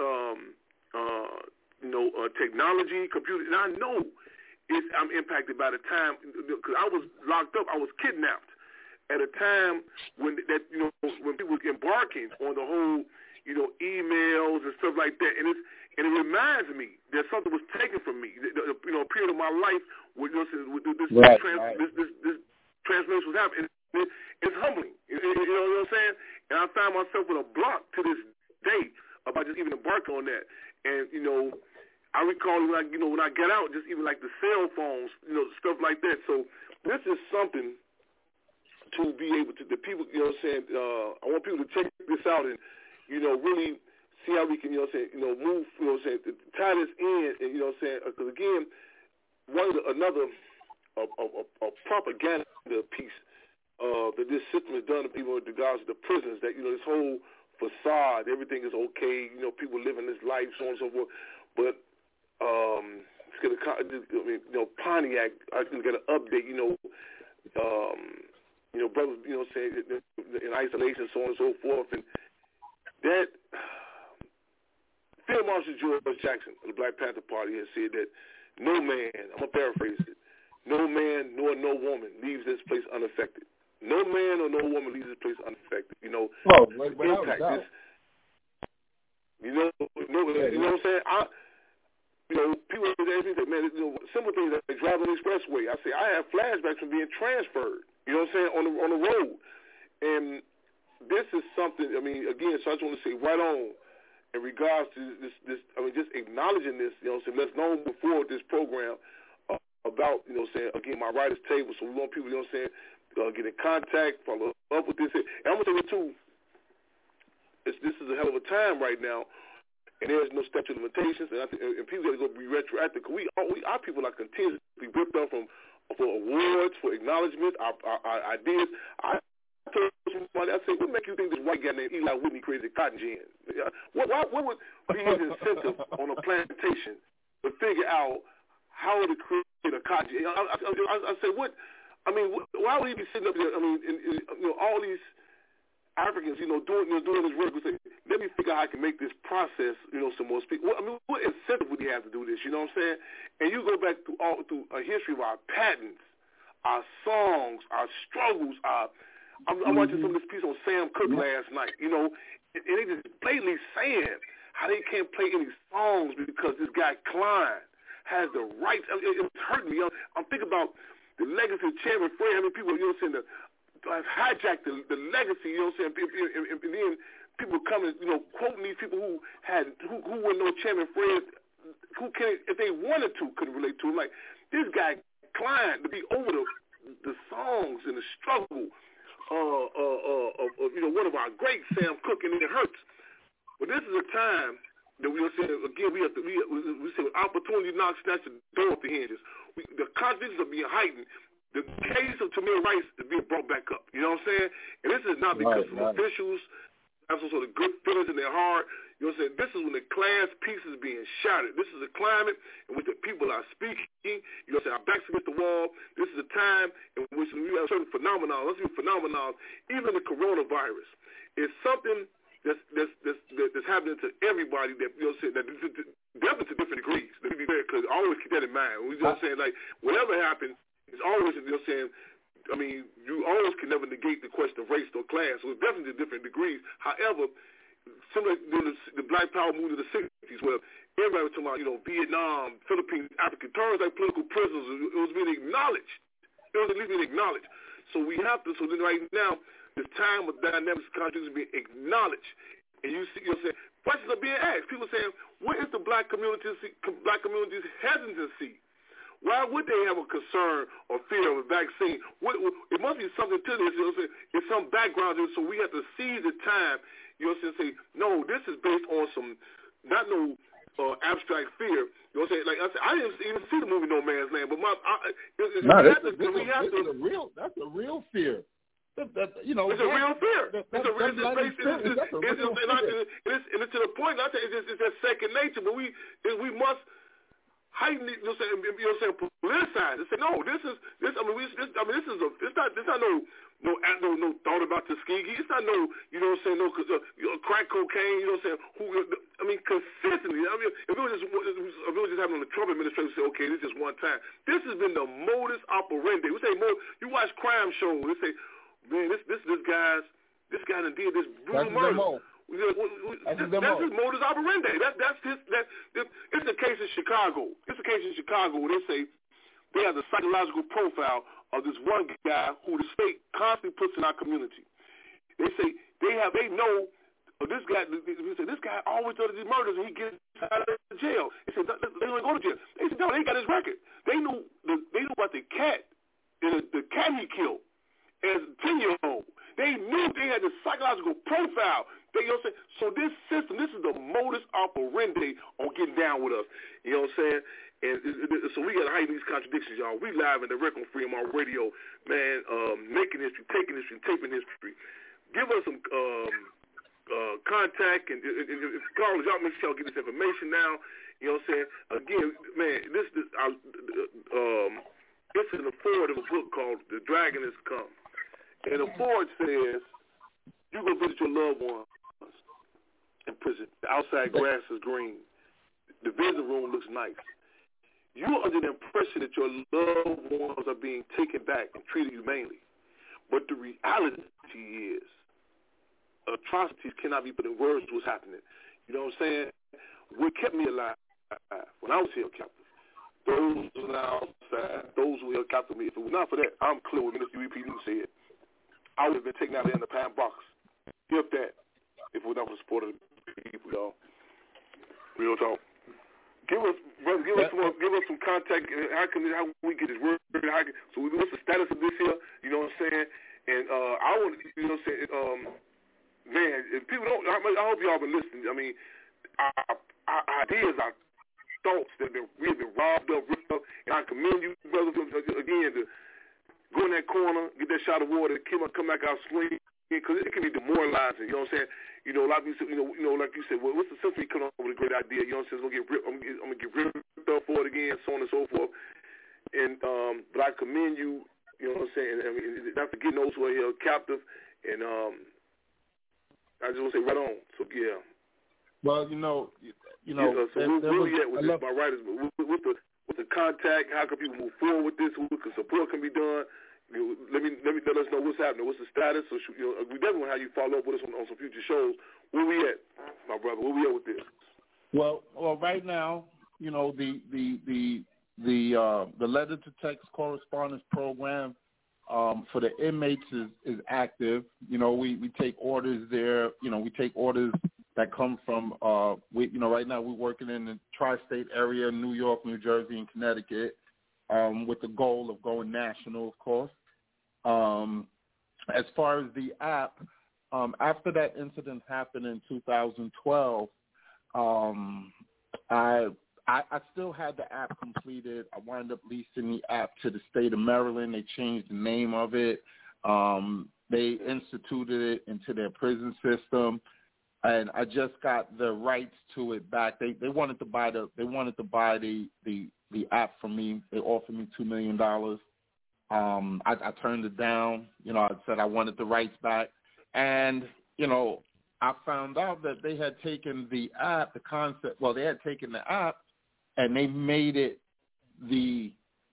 technology, computers, and I know I'm impacted by the time, because I was locked up, I was kidnapped at a time when people were embarking on the whole emails and stuff like that, and it reminds me that something was taken from me. A period of my life where this transformation was happening. It's humbling. You know what I'm saying? And I find myself with a block to this day about just even embarking on that. And I recall when I get out, just even like the cell phones, stuff like that. So this is something to be able to, the people, I want people to check this out and, really see how we can, move, tie this in, and, because again, another propaganda piece that this system has done to people in regards to the prisons, that, this whole facade, everything is okay, people living this life, so on and so forth, but Pontiac, I can get an update, brothers, saying in isolation, so on and so forth, and that Field Marshal George Jackson of the Black Panther Party has said that no man, I'm going to paraphrase it, no man nor no woman leaves this place unaffected. No man or no woman leaves this place unaffected. Impact this. You know what I'm saying? People ask me that, man, simple things like driving on the expressway. I say I have flashbacks from being transferred. You know what I'm saying, on the road. And this is something. I mean, again, so I just want to say right on in regards to this. Just acknowledging this. You know what I'm saying? Let's know before this program about, again, my writer's table. So we want people, get in contact, follow up with this. And I'm going to say it too, this is a hell of a time right now, and there's no statute of limitations, and people got to go be retroactive, because our people are continuously whipped up for awards, for acknowledgments, our ideas. I told somebody, I said, what make you think this white guy named Eli Whitney created cotton gin? What would be his incentive on a plantation to figure out how to create a cotton gin? I said, what? I mean, why would he be sitting up there? I mean, all these Africans, doing this work, would say, let me figure out how I can make this process, some more speak. What incentive would he have to do this? You know what I'm saying? And you go back through a history of our patents, our songs, our struggles. I'm watching some of this piece on Sam Cooke last night, and they just blatantly saying how they can't play any songs because this guy Klein has the rights. It's hurting me. I'm thinking about the legacy of Chairman Fred. How many people, have hijacked the legacy, and then people coming, quoting these people who wouldn't know Chairman Fred, who can, if they wanted to, couldn't relate to him. Like this guy Klein, to be over the songs and the struggle of one of our great Sam Cooke, and it hurts. But this is a time that we say again. We say when opportunity knocks, that's the door of the hinges. The contradictions are being heightened. The case of Tamir Rice is being brought back up. You know what I'm saying? And this is not because of officials have some sort of good feelings in their heart. You know what I'm saying? This is when the class piece is being shattered. This is a climate in which the people are speaking. You know what I'm saying? Our backs against the wall. This is a time in which we have certain phenomena. Let's be phenomenal. Even the coronavirus
it's something that's happening to everybody that that definitely to different degrees. Let me be fair, because I always keep that in mind. You know what I'm saying? Like whatever happens, it's always I mean, you always can never negate the question of race or class. So it's definitely to different degrees. However, similar to the Black Power movement of the 60s, where everybody was talking about, Vietnam, Philippines, African terms like political prisoners. It was being acknowledged. It was at least being acknowledged. So we have to. So then right now, this time of dynamics countries is being acknowledged, and you see, questions are being asked. People saying, "What is the black community's hesitancy? Why would they have a concern or fear of a vaccine? It must be something to this. It's some background. So we have to seize the time. Say, no, this is based on some, not no abstract fear. You know what I'm saying? Like I said, I didn't even see the movie No Man's Land, but that's a real fear. It's a real fear. It's to the point. It's that second nature, but we must heighten it. Politicize it. Say no. This is not no thought about Tuskegee. It's not no crack cocaine. Consistently. If it was just happening on the Trump administration, say okay, this is one time. This has been the modus operandi. We say you watch crime shows. We say, man, this guy done did this brutal murder. That's his modus operandi. It's a case in Chicago. Where they say they have the psychological profile of this one guy who the state constantly puts in our community. They say they know this guy. This guy always does these murders and he gets out of jail. They said they don't go to jail. They said no, they got his record. They knew about the cat and the cat he killed as a 10-year-old. They knew they had the psychological profile. So this system, this is the modus operandi on getting down with us. You know what I'm saying? And so we got to heighten these contradictions, y'all. We live and direct on Freedom on Radio, man, making history, taking history, taping history. Give us some contact, and if Carlos, y'all make sure y'all get this information now. You know what I'm saying? Again, man, this is in the forward of a book called The Dragon Has Come. And the forward says, you go visit your loved ones in prison. The outside grass is green. The visiting room looks nice. You're under the impression that your loved ones are being taken back and treated humanely. But the reality is, atrocities cannot be put in words to what's happening. You know what I'm saying? What kept me alive when I was held captive, those on the outside, those who held captive me, if it was not for that, I'm clear what Minister UEP News said. I would have been taken out there in the pine box. If it was not for the support of the people, y'all. Real talk. Give us some contact. How we get this word? What's the status of this here? You know what I'm saying? And I want to, you know what I'm saying? Man, if people don't, I hope y'all been listening. I mean, our ideas, our thoughts that we have been robbed of, and I commend you, brothers, again, to go in that corner, get that shot of water, come back out swinging, because it can be demoralizing. You know what I'm saying? You know, a lot of people, like you said, what's the sense when you come up with a great idea? You know what I'm saying? I'm gonna get ripped up for it again, so on and so forth. And but I commend you. You know what I'm saying? I mean, not forgetting those who are held captive. And I just want to say right on. So yeah. Well, so where we at with this, my writers? With the contact, how can people move forward with this? What support can be done? Let us know what's happening. What's the status? So we definitely want to have you follow up with us on some future shows. Where we at, my brother? Where we at with this? Well, right now, the letter to text correspondence program for the inmates is active. We take orders there. We take orders that come from. Right now we're working in the tri-state area, New York, New Jersey, and Connecticut. With the goal of going national, of course. As far as the app, after that incident happened in 2012, I still had the app completed. I wound up leasing the app to the state of Maryland. They changed the name of it. They instituted it into their prison system, and I just got the rights to it back. They wanted to buy the app from me. They offered me $2 million. I turned it down. I said I wanted the rights back. And
I found out that they had taken the app, they had taken the app and they made it the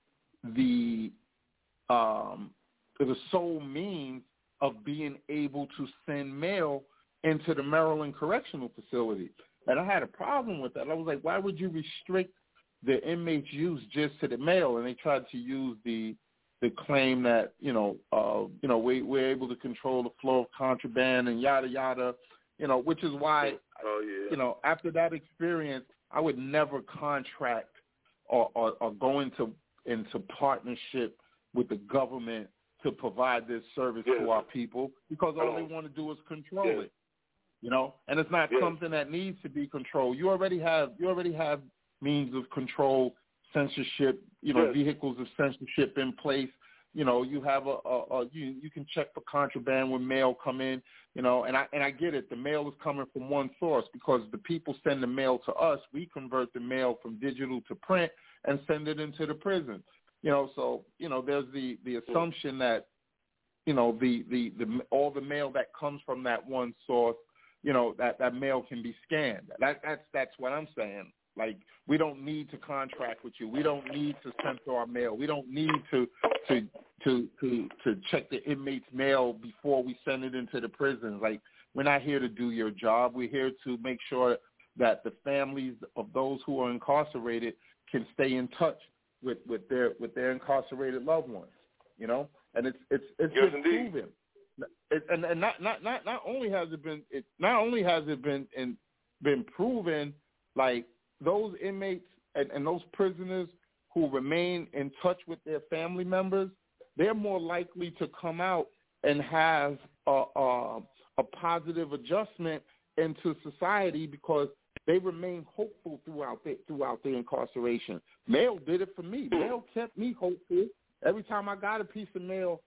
sole means of being able to send mail into the Maryland Correctional Facility. And I had a problem with that. I was like, why would you restrict the inmates' use just to the mail? And they tried to use the claim that, we're able to control the flow of contraband and yada, yada, which is why, after that experience, I would never contract or go into partnership with the government to provide this service to our people, because all they want to do is control it, and it's not something that needs to be controlled. You already have means of control, censorship, vehicles of censorship in place. You have you can check for contraband when mail come in, and I get it. The mail is coming from one source because the people send the mail to us. We convert the mail from digital to print and send it into the prison. So there's the assumption that all the mail that comes from that one source, that mail can be scanned. That's what I'm saying. Like, we don't need to contract with you. We don't need to censor our mail. We don't need to check the inmate's mail before we send it into the prisons. Like, we're not here to do your job. We're here to make sure that the families of those who are incarcerated can stay in touch with their incarcerated loved ones. And it's been proven. And not only has it been proven, like, those inmates and those prisoners who remain in touch with their family members, they're more likely to come out and have a positive adjustment into society because they remain hopeful throughout their incarceration. Mail did it for me. Mail kept me hopeful. Every time I got a piece of mail,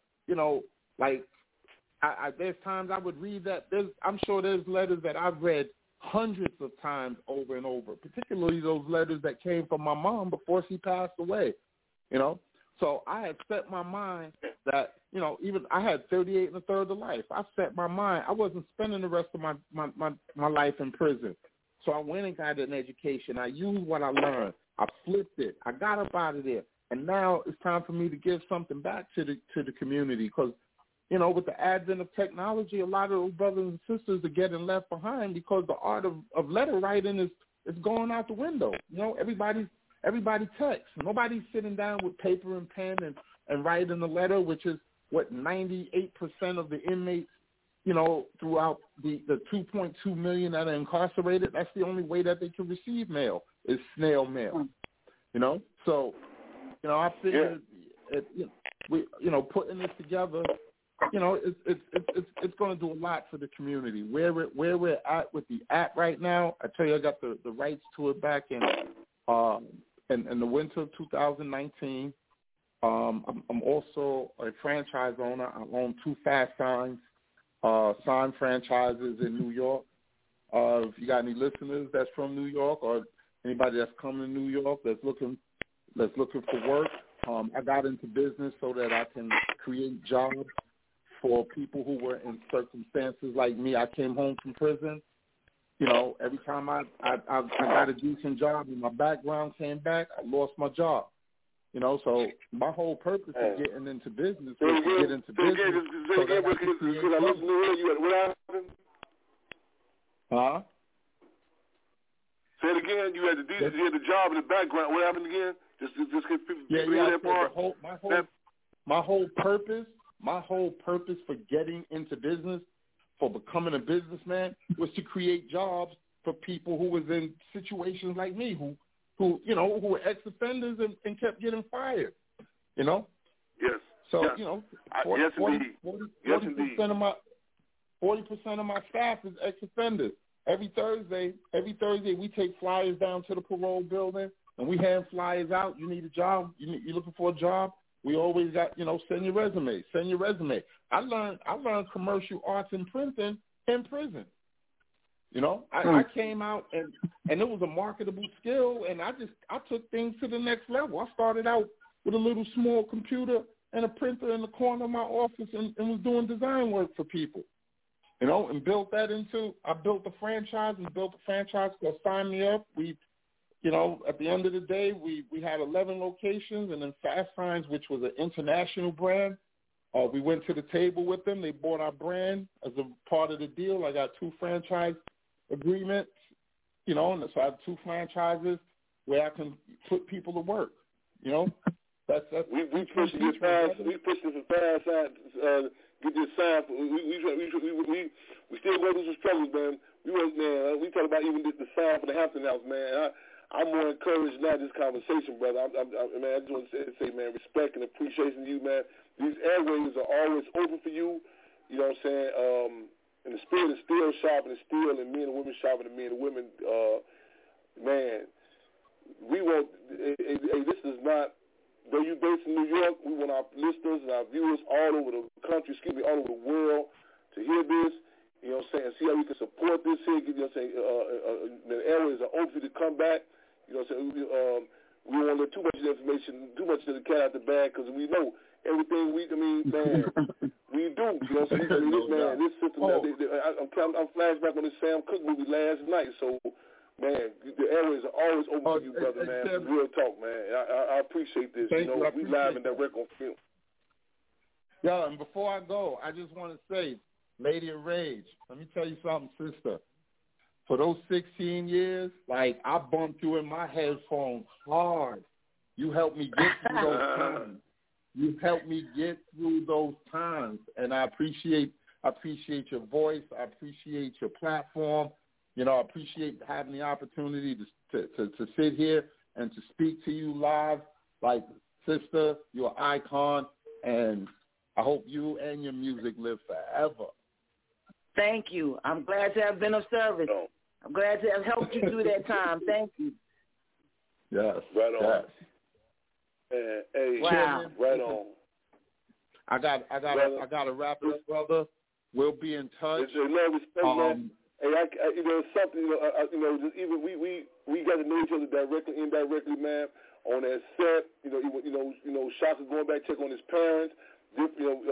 there's times I would read that. I'm sure there's letters that I've read hundreds of times over and over, particularly those letters that came from my mom before she passed away, So I had set my mind that, even I had 38 1/3 of life. I set my mind. I wasn't spending the rest of my life in prison. So I went and got an education. I used what I learned. I flipped it. I got up out of there. And now it's time for me to give something back to the community because, with the advent of technology, a lot of those brothers and sisters are getting left behind because the art of letter writing is going out the window. Everybody texts. Nobody's sitting down with paper and pen and writing a letter, which is what 98% of the inmates, throughout the 2.2 million that are incarcerated, that's the only way that they can receive mail is snail mail. So, I figured, putting this together, it's going to do a lot for the community. Where we're at with the app right now, I tell you, I got the rights to it back in the winter of 2019. I'm also a franchise owner. I own 2 Fast Signs, sign franchises in New York. If you got any listeners that's from New York or anybody that's coming to New York that's looking for work, I got into business so that I can create jobs for people who were in circumstances like me. I came home from prison. Every time I got a decent job and my background came back, I lost my job. So my whole purpose of getting into business was to get into business so that I could create jobs.
What happened?
Huh?
Say it again. You had the job in the background. What happened again? Just get people in that part. My whole purpose for getting into business, for becoming a businessman, was to create jobs for people who was in situations like me, who were ex-offenders and kept getting fired. Yes. So
yes.
40%
of my staff is ex-offenders. Every Thursday we take flyers down to the parole building and we hand flyers out. You need a job? You're looking for a job? We always got, send your resume. I learned commercial arts and printing in prison. I came out and it was a marketable skill, and I took things to the next level. I started out with a little small computer and a printer in the corner of my office and was doing design work for people. you know, and built that into. I built the franchise and built the franchise. So sign me up. We, you know, at the end of the day, we had 11 locations, and then Fast Signs, which was an international brand. We went to the table with them. They bought our brand as a part of the deal. I got 2 franchise agreements, you know, and so I have 2 franchises where I can put people to work. You know, that's
we pushing this fast. We pushing some fast sign. Get this sign. We still go through some struggles, man. We talk about even the sign for the Hampton House, man. I'm more encouraged now this conversation, brother. Man, I just want to say, man, respect and appreciation to you, man. These airways are always open for you. You know what I'm saying? And the spirit is still sharp, and it's still, and men and women sharper than men and women. Man, we want. This is not. Though you based in New York, we want our listeners and our viewers all over the country, all over the world, to hear this. You know what I'm saying? See how we can support this here. You know what I'm saying? The airways are open for you to come back. You know what I'm saying? We don't want to let too much information, too much of the cat out the bag, because we know everything we do. You know what I'm saying? This system, I'm flashback on this Sam Cooke movie last night, so, man, the airways are always open for you, brother, man. Real talk, man. I appreciate this. You know, we live and direct on film.
Yo, and before I go, I just want to say, Lady of Rage, let me tell you something, sister. For those 16 years, like, I bumped you in my headphones hard. You helped me get through those times. You helped me get through those times, and I appreciate your voice. I appreciate your platform. You know, I appreciate having the opportunity to sit here and to speak to you live. Like, sister, you're an icon, and I hope you and your music live forever.
Thank you. I'm glad to have been of service. I'm glad to have helped you through that time. Thank you.
Yes.
Right on.
Yes.
Hey,
wow.
Right on.
I got to wrap it up, brother. We'll be in touch.
Hey, you know, something, you know, just even we got to know each other directly, indirectly, man. On that set, you know, Shaka going back check on his parents. It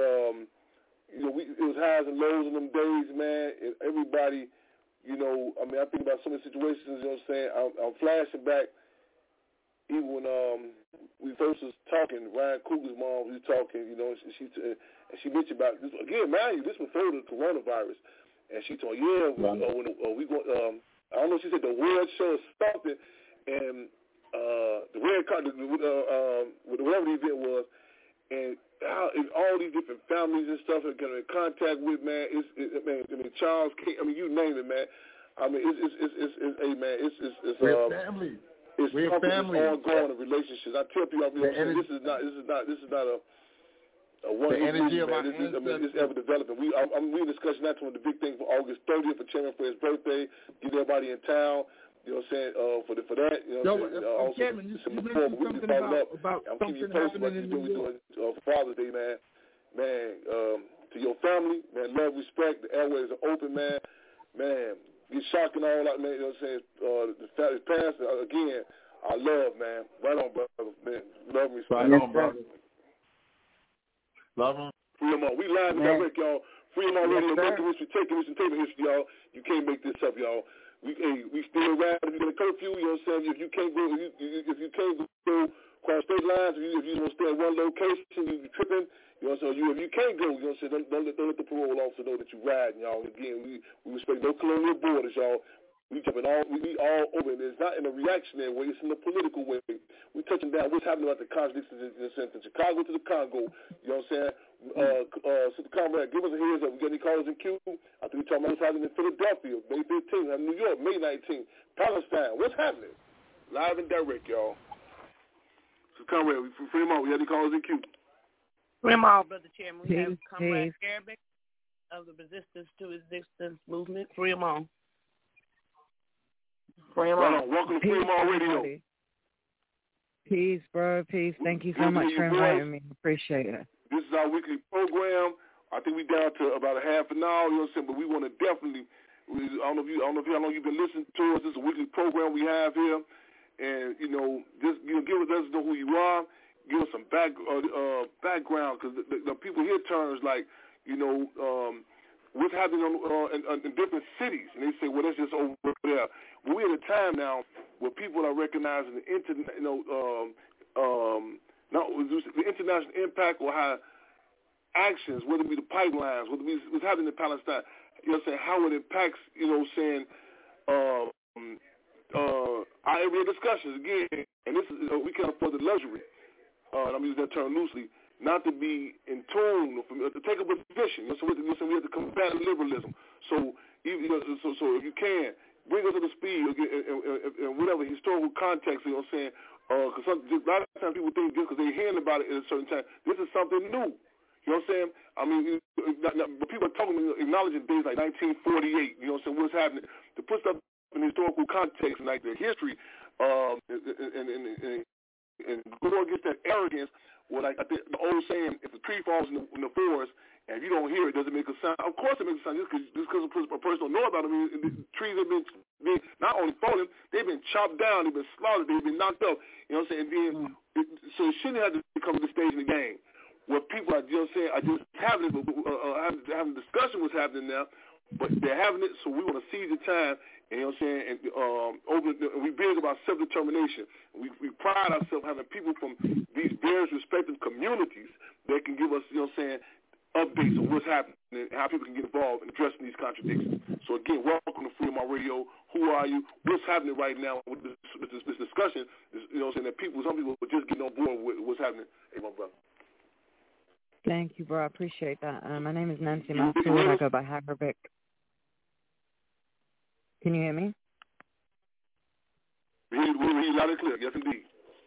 was highs and lows in them days, man. And everybody, you know, I mean, I think about some of the situations. You know what I'm saying? I'm flashing back, even when we first was talking. Ryan Coogler's mom was talking, you know, and she mentioned about this again. Mind you, this was before the coronavirus. And she told, when we go, I don't know, she said the world show or something, and the red card, whatever the event was, and all these different families and stuff are getting in contact with, man. Charles King, I mean, you name it, man. I mean, it's
family. We're family.
Ongoing relationships. I tell people, this is not a one
the energy of our
it's ever developing. I'm discussing that one of the big things for August 30th for Chairman for his birthday. Get everybody in town. You know what I'm saying? For that, you know what I'm saying?
Chairman, you mentioned something about something happening in New York.
For Father's Day, man. To your family, man, love, respect. The airways are open, man. Man, get shocked and all that, man. You know what I'm saying? The parents, again, I love, man. Right on, brother. Man, love and respect.
Right on, brother. Love them.
Free them all. We live and direct, y'all. Free them all radio. Making history, taking history, taping history, y'all. You can't make this up, y'all. We still rap. If you get a curfew, you know what I'm saying? If you can't go, if you can't go across state lines, if you don't stay in one location, you tripping. You know what I'm saying? If you can't go, you know what I'm saying? Don't let the parole officer know that you're riding, y'all. Again, we respect no colonial borders, y'all. We all over. It's not in a reactionary way. It's in a political way. We're touching down what's happening about the contradictions from Chicago to the Congo. You know what I'm saying? Sister Comrade, give us a heads up. We got any callers in queue? I think we're talking about what's happening in Philadelphia, May 15th, New York, May 19th, Palestine. What's happening? Live and direct, y'all. Sister Comrade, free them all. We got any callers in queue?
Free them all, Brother Chairman. We have Comrade Arabic of the Resistance to Existence Movement. Free them all.
Welcome to Freedom All Radio.
Peace, bro. Peace. Thank you so much for inviting me. Appreciate it.
This is our weekly program. I think we're down to about a half an hour, you know what I'm saying? But we want to definitely, I don't know how long you've been listening to us. This is a weekly program we have here. And, you know, just give us, let us know who you are. Give us some background, because the people hear terms like, you know, what's happening in different cities, and they say, well, that's just over there. But we're at a time now where people are recognizing the the international impact or how actions, whether it be the pipelines, whether it be what's happening in Palestine, you know what I'm saying, how it impacts, you know what I'm saying, our everyday discussions again, and this is, we can't afford the luxury, and I'm using that term loosely, not to be in tune or to take a position. You know, so we have to combat liberalism. So, so if you can, bring us up to speed and whatever historical context. You know what I'm saying? Because a lot of times people think just because they're hearing about it at a certain time, this is something new. You know what I'm saying? I mean, but people are talking, acknowledging things like 1948. You know what I'm saying? What's happening to put stuff in historical context and like the history, and go against that arrogance. Well, like I think the old saying, if a tree falls in the forest and if you don't hear it, does it make a sound? Of course it makes a sound. Just because a person don't know about it. I mean, the trees have been not only falling, they've been chopped down, they've been slaughtered, they've been knocked up. You know what I'm saying? And then, so it shouldn't have to become the stage in the game where people are just saying, are just having it, having a discussion what's happening now, but they're having it, so we want to seize the time. And, you know what I'm saying? And we big about self-determination. We pride ourselves having people from these various respective communities that can give us, you know what I'm saying, updates on what's happening and how people can get involved in addressing these contradictions. So, again, welcome to Freedom on Radio. Who are you? What's happening right now with this discussion? You know what I'm saying? That some people are just getting on board with what's happening. Hey, my brother.
Thank you, bro. I appreciate that. My name is Nancy Masood, and I go by Arabic. Can you hear me?
We hear you loud and clear. Yes, indeed.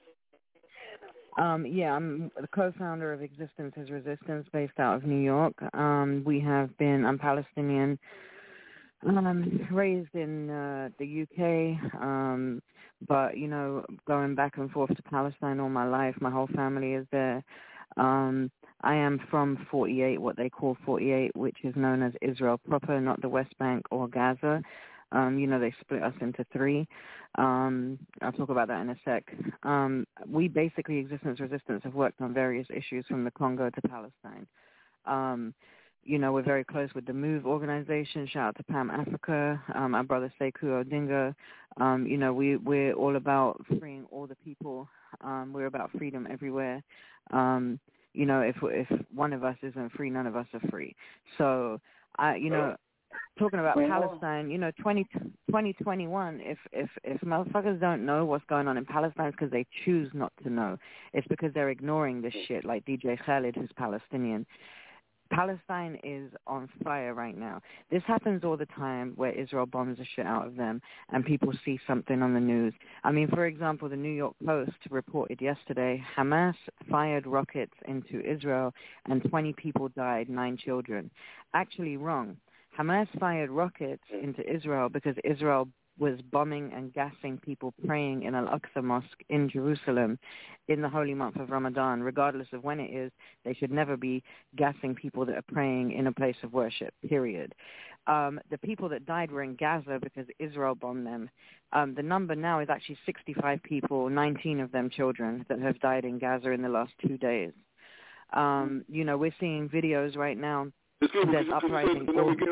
Yeah, I'm the co-founder of Existence is Resistance based out of New York. I'm Palestinian, raised in the UK, but, you know, going back and forth to Palestine all my life. My whole family is there. I am from 48, what they call 48, which is known as Israel proper, not the West Bank or Gaza. You know, they split us into three. I'll talk about that in a sec. We basically, Existence Resistance, have worked on various issues from the Congo to Palestine. You know, we're very close with the MOVE organization. Shout out to Pam Africa, our brother Sekou Odinga. You know, we're all about freeing all the people. We're about freedom everywhere. You know, if one of us isn't free, none of us are free. So, you know, talking about Palestine, you know, 2021, if motherfuckers don't know what's going on in Palestine, it's because they choose not to know. It's because they're ignoring this shit, like DJ Khaled, who's Palestinian. Palestine is on fire right now. This happens all the time where Israel bombs the shit out of them and people see something on the news. I mean, for example, the New York Post reported yesterday, Hamas fired rockets into Israel and 20 people died, 9 children. Actually wrong. Hamas fired rockets into Israel because Israel was bombing and gassing people praying in Al-Aqsa Mosque in Jerusalem in the holy month of Ramadan. Regardless of when it is, they should never be gassing people that are praying in a place of worship, period. The people that died were in Gaza because Israel bombed them. The number now is actually 65 people, 19 of them children, that have died in Gaza in the last 2 days. You know, we're seeing videos right now. There's uprising.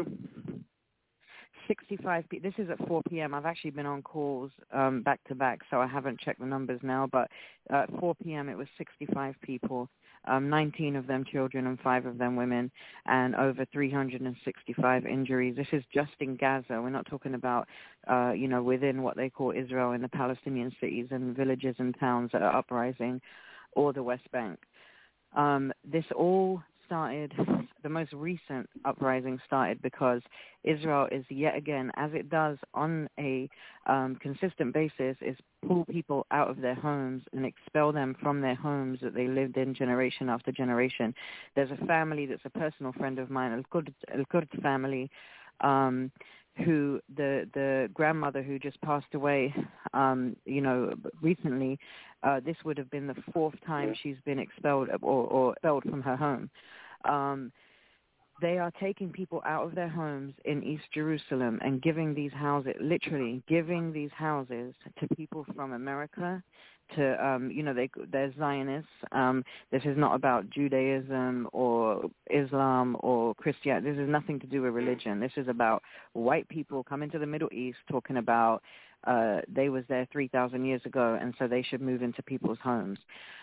65 people. This is at 4 p.m. I've actually been on calls back to back, so I haven't checked the numbers now. But at 4 p.m. it was 65 people, 19 of them children and 5 of them women, and over 365 injuries. This is just in Gaza. We're not talking about, you know, within what they call Israel in the Palestinian cities and villages and towns that are uprising, or the West Bank. This all started, the most recent uprising started because Israel is yet again, as it does on a consistent basis, is pull people out of their homes and expel them from their homes that they lived in generation after generation. There's a family that's a personal friend of mine, Al-Kurd family, who the grandmother who just passed away, you know, recently, this would have been the 4th time she's been expelled or expelled from her home. they are taking people out of their homes in East Jerusalem and giving these houses, literally giving these houses to people from America, to, they're Zionists. This is not about Judaism or Islam or Christianity. This has nothing to do with religion. This is about white people coming to the Middle East talking about they was there 3,000 years ago, and so they should move into people's homes.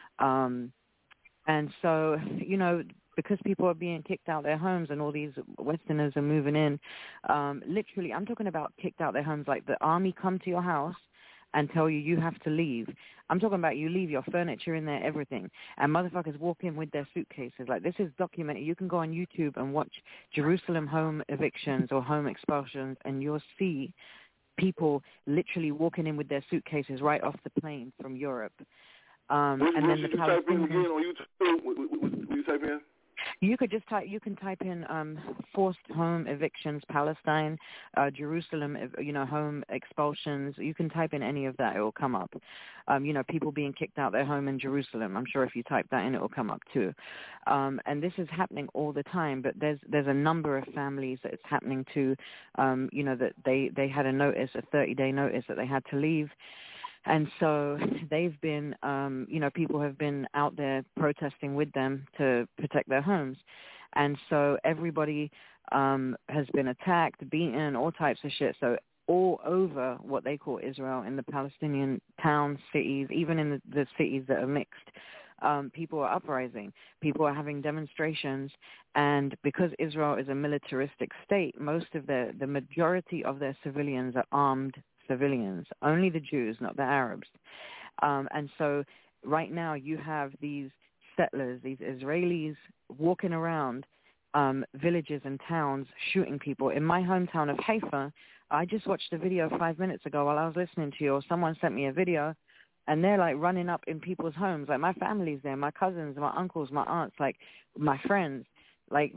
And so, because people are being kicked out their homes and all these Westerners are moving in, literally, I'm talking about kicked out their homes, like the army come to your house and tell you have to leave. I'm talking about you leave your furniture in there, everything. And motherfuckers walk in with their suitcases. Like, this is documented. You can go on YouTube and watch Jerusalem home evictions or home expulsions, and you'll see people literally walking in with their suitcases right off the plane from Europe. And then the Palestinians.
Will you type in?
You could just type. You can type in forced home evictions, Palestine, Jerusalem, home expulsions. You can type in any of that; it will come up. People being kicked out their home in Jerusalem. I'm sure if you type that in, it will come up too. And this is happening all the time. But there's a number of families that it's happening to. That they had a notice, a 30-day notice that they had to leave. And so they've been, people have been out there protesting with them to protect their homes. And so everybody has been attacked, beaten, all types of shit. So all over what they call Israel, in the Palestinian towns, cities, even in the cities that are mixed, people are uprising. People are having demonstrations. And because Israel is a militaristic state, the majority of their civilians are armed civilians, only the Jews, not the Arabs. And so right now you have these settlers, these Israelis walking around villages and towns shooting people. In my hometown of Haifa, I just watched a video 5 minutes ago while I was listening to you, or someone sent me a video, and they're like running up in people's homes. Like, my family's there, my cousins, my uncles, my aunts, like my friends. Like,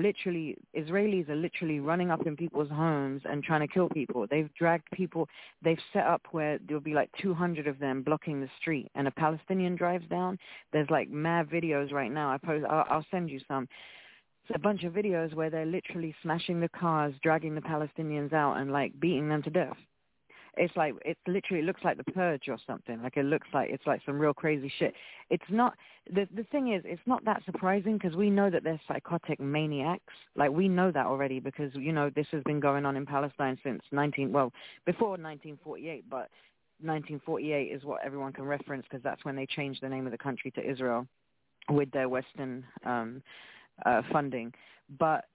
Israelis are literally running up in people's homes and trying to kill people. They've dragged people. They've set up where there'll be like 200 of them blocking the street, and a Palestinian drives down. There's like mad videos right now. I'll send you some. It's a bunch of videos where they're literally smashing the cars, dragging the Palestinians out, and like beating them to death. It's like, it literally looks like The Purge or something. Like, it looks like it's like some real crazy shit. It's not, the thing is, it's not that surprising, because we know that they're psychotic maniacs. Like, we know that already, because, this has been going on in Palestine since before 1948, but 1948 is what everyone can reference, because that's when they changed the name of the country to Israel with their Western funding. But,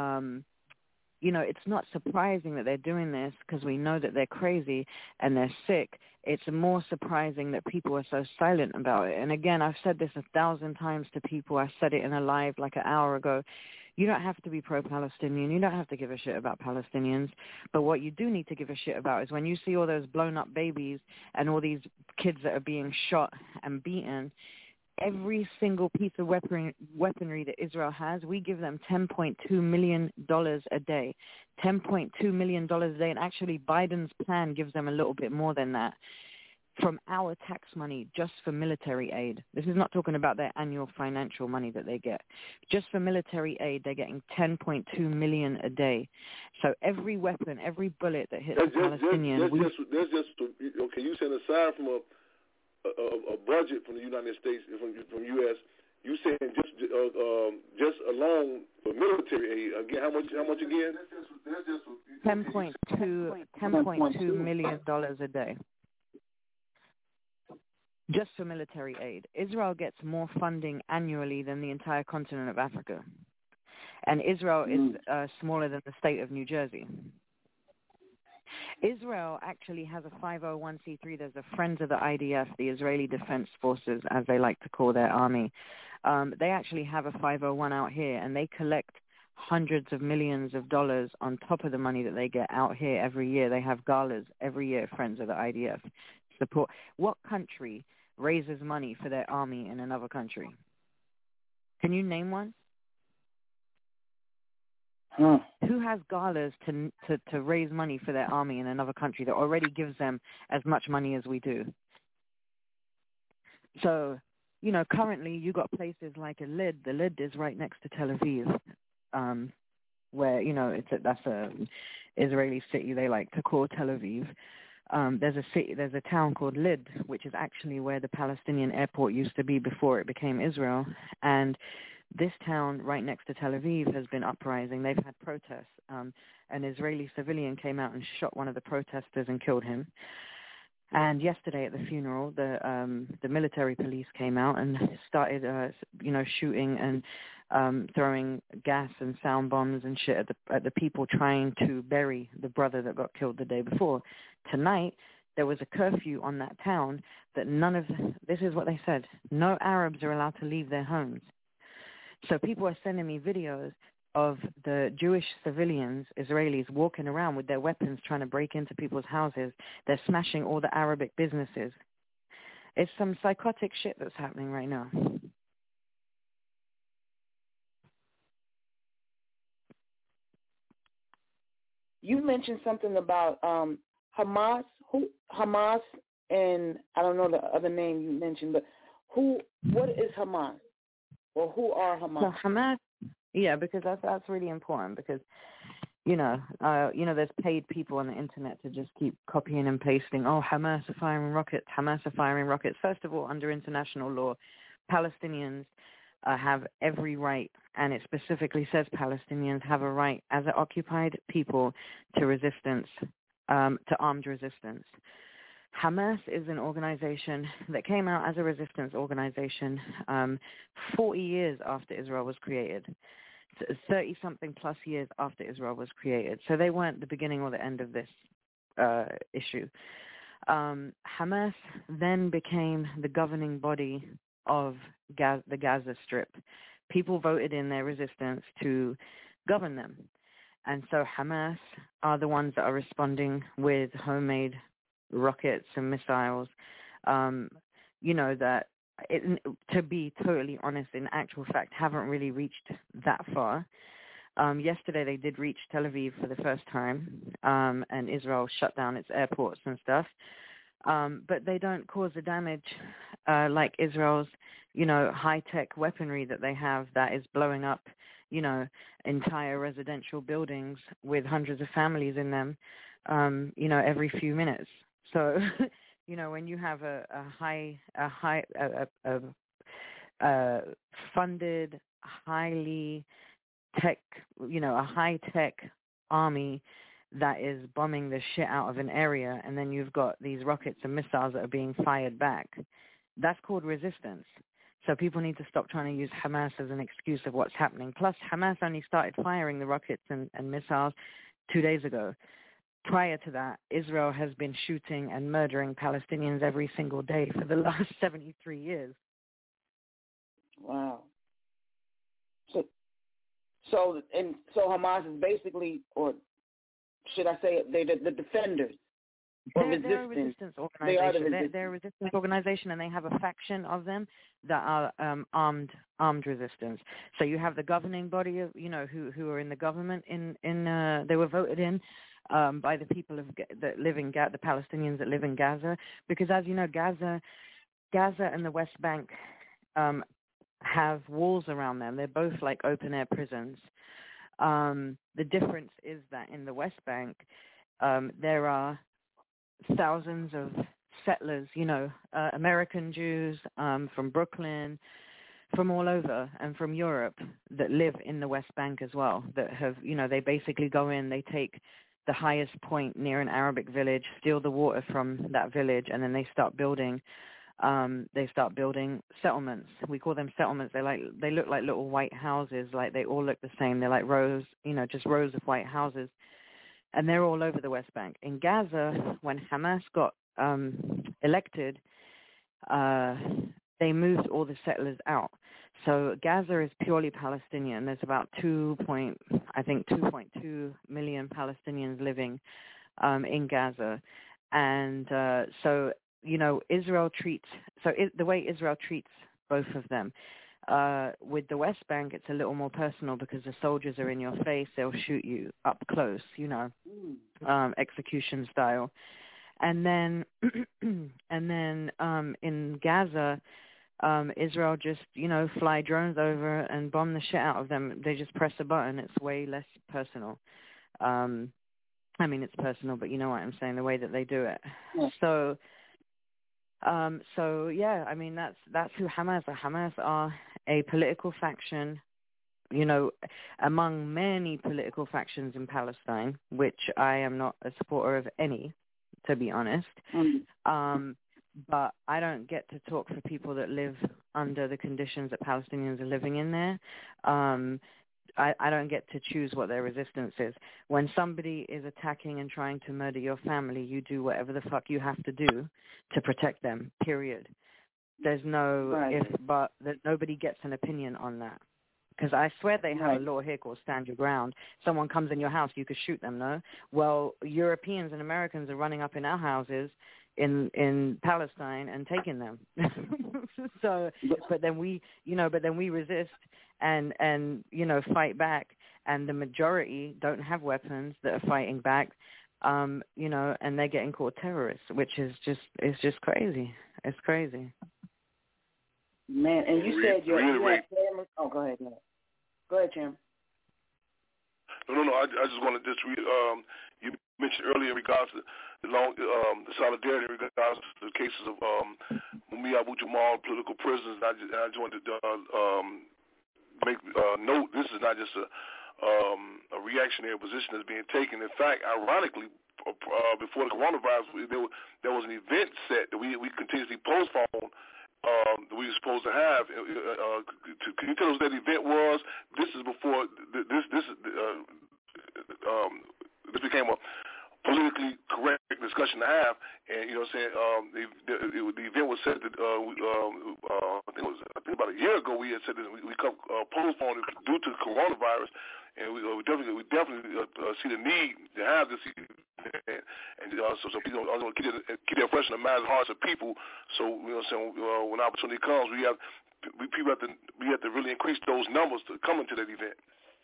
it's not surprising that they're doing this, because we know that they're crazy and they're sick. It's more surprising that people are so silent about it. And again, I've said this 1,000 times to people. I said it in a live like an hour ago. You don't have to be pro-Palestinian. You don't have to give a shit about Palestinians. But what you do need to give a shit about is when you see all those blown up babies and all these kids that are being shot and beaten. Every single piece of weaponry that Israel has, we give them $10.2 million a day. $10.2 million a day. And actually, Biden's plan gives them a little bit more than that from our tax money, just for military aid. This is not talking about their annual financial money that they get. Just for military aid, they're getting $10.2 million a day. So every weapon, every bullet that hits a Palestinian...
Okay, you said aside from a budget from the United States, from U.S., you saying just alone for military aid again? How much again?
$10.2 million a day, just for military aid. Israel gets more funding annually than the entire continent of Africa, and Israel is smaller than the state of New Jersey. Israel actually has a 501c3. There's a Friends of the IDF, the Israeli Defense Forces, as they like to call their army. They actually have a 501 out here, and they collect hundreds of millions of dollars on top of the money that they get out here every year. They have galas every year, Friends of the IDF support. What country raises money for their army in another country? Can you name one? Who has galas to raise money for their army in another country that already gives them as much money as we do? So, currently you got places like the Lid is right next to Tel Aviv. where, you know, that's a Israeli city they like to call Tel Aviv. There's a town called Lid, which is actually where the Palestinian airport used to be before it became Israel. And this town right next to Tel Aviv has been uprising. They've had protests. An Israeli civilian came out and shot one of the protesters and killed him. And yesterday at the funeral, the military police came out and started, shooting and throwing gas and sound bombs and shit at the people trying to bury the brother that got killed the day before. Tonight, there was a curfew on that town that this is what they said, no Arabs are allowed to leave their homes. So people are sending me videos of the Jewish civilians, Israelis, walking around with their weapons trying to break into people's houses. They're smashing all the Arabic businesses. It's some psychotic shit that's happening right now.
You mentioned something about Hamas. Hamas, and I don't know the other name you mentioned, but what is Hamas? Or who are Hamas?
So Hamas, yeah, because that's really important because, there's paid people on the internet to just keep copying and pasting. Oh, Hamas are firing rockets. Hamas are firing rockets. First of all, under international law, Palestinians have every right, and it specifically says Palestinians have a right as an occupied people to resistance, to armed resistance. Hamas is an organization that came out as a resistance organization 40 years after Israel was created, 30-something plus years after Israel was created. So they weren't the beginning or the end of this issue. Hamas then became the governing body of the Gaza Strip. People voted in their resistance to govern them. And so Hamas are the ones that are responding with homemade rockets and missiles, that, to be totally honest, in actual fact, haven't really reached that far. Yesterday they did reach Tel Aviv for the first time, and Israel shut down its airports and stuff. But they don't cause the damage like Israel's, high-tech weaponry that they have that is blowing up, entire residential buildings with hundreds of families in them, every few minutes. So, when you have a funded, highly tech, a high-tech army that is bombing the shit out of an area, and then you've got these rockets and missiles that are being fired back, that's called resistance. So people need to stop trying to use Hamas as an excuse of what's happening. Plus, Hamas only started firing the rockets and missiles 2 days ago. Prior to that, Israel has been shooting and murdering Palestinians every single day for the last 73 years.
Wow. So Hamas is basically, or should I say, they're the defenders.
They're a resistance organization. They're a resistance organization, and they have a faction of them that are armed resistance. So you have the governing body of who are in the government. They were voted in by the people that live in the Palestinians that live in Gaza, because as you know, Gaza and the West Bank have walls around them. They're both like open air prisons. The difference is that in the West Bank, there are thousands of settlers, American Jews from Brooklyn, from all over, and from Europe that live in the West Bank as well, that have, they basically go in, they take the highest point near an Arabic village, steal the water from that village, and then they start building settlements. We call them settlements. They look like little white houses, like they all look the same. They're like rows, just rows of white houses. And they're all over the West Bank. In Gaza, when Hamas got elected, they moved all the settlers out. So Gaza is purely Palestinian. There's about 2.2 million Palestinians living in Gaza. And so Israel treats, the way Israel treats both of them, with the West Bank, it's a little more personal because the soldiers are in your face. They'll shoot you up close, execution style. And then in Gaza, Israel just, fly drones over and bomb the shit out of them. They just press a button. It's way less personal. It's personal, but you know what I'm saying, the way that they do it. Yeah. So that's who Hamas are. Hamas are a political faction, among many political factions in Palestine, which I am not a supporter of any, to be honest. But I don't get to talk for people that live under the conditions that Palestinians are living in there. I don't get to choose what their resistance is. When somebody is attacking and trying to murder your family, you do whatever the fuck you have to do to protect them, period. There's no if, but that nobody gets an opinion on that. Because I swear they have a law here called Stand Your Ground. Someone comes in your house, you could shoot them, no? Well, Europeans and Americans are running up in our houses in Palestine and taking them. So, but then we resist and fight back, and the majority don't have weapons that are fighting back, and they're getting called terrorists, which is just crazy. It's crazy.
Man, and you said you had family. Oh, go ahead, Jim.
No. I just want to read. You mentioned earlier in regards to the solidarity in regards to the cases of Mumia Abu Jamal, political prisoners. I just wanted to make note. This is not just a reactionary position that's being taken. In fact, ironically, before the coronavirus, there was an event set that we continuously postponed. That we were supposed to have. Can you tell us what that event was? This is before this became a politically correct discussion to have, and the event was said that I think about a year ago we had said that we postponed it due to the coronavirus, and we definitely see the need to have this event. And so people are going to keep that fresh in the minds and hearts of people. So when opportunity comes, we have to really increase those numbers to come into that event.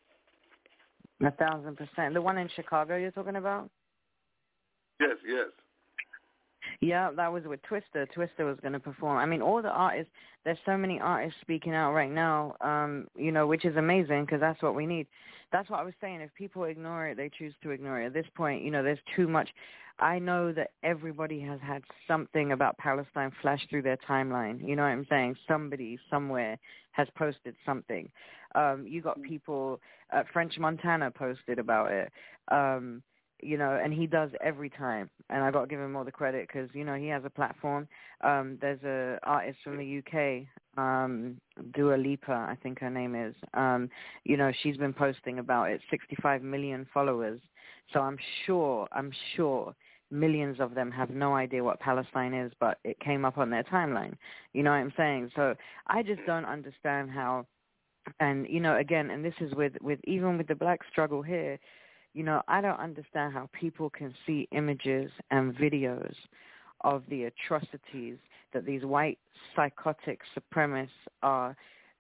1,000%. The one in Chicago you're talking about?
Yes.
Yeah, that was with Twister. Twister was going to perform. All the artists, there's so many artists speaking out right now, which is amazing because that's what we need. That's what I was saying. If people ignore it, they choose to ignore it. At this point, there's too much. I know that everybody has had something about Palestine flash through their timeline. You know what I'm saying? Somebody somewhere has posted something. You got people, French Montana posted about it. And he does every time, and I got to give him all the credit because, he has a platform. There's a artist from the UK, Dua Lipa, I think her name is. She's been posting about it, 65 million followers. So I'm sure millions of them have no idea what Palestine is, but it came up on their timeline. You know what I'm saying? So I just don't understand how, and, again, and this is with even with the black struggle here, I don't understand how people can see images and videos of the atrocities that these white psychotic supremacists are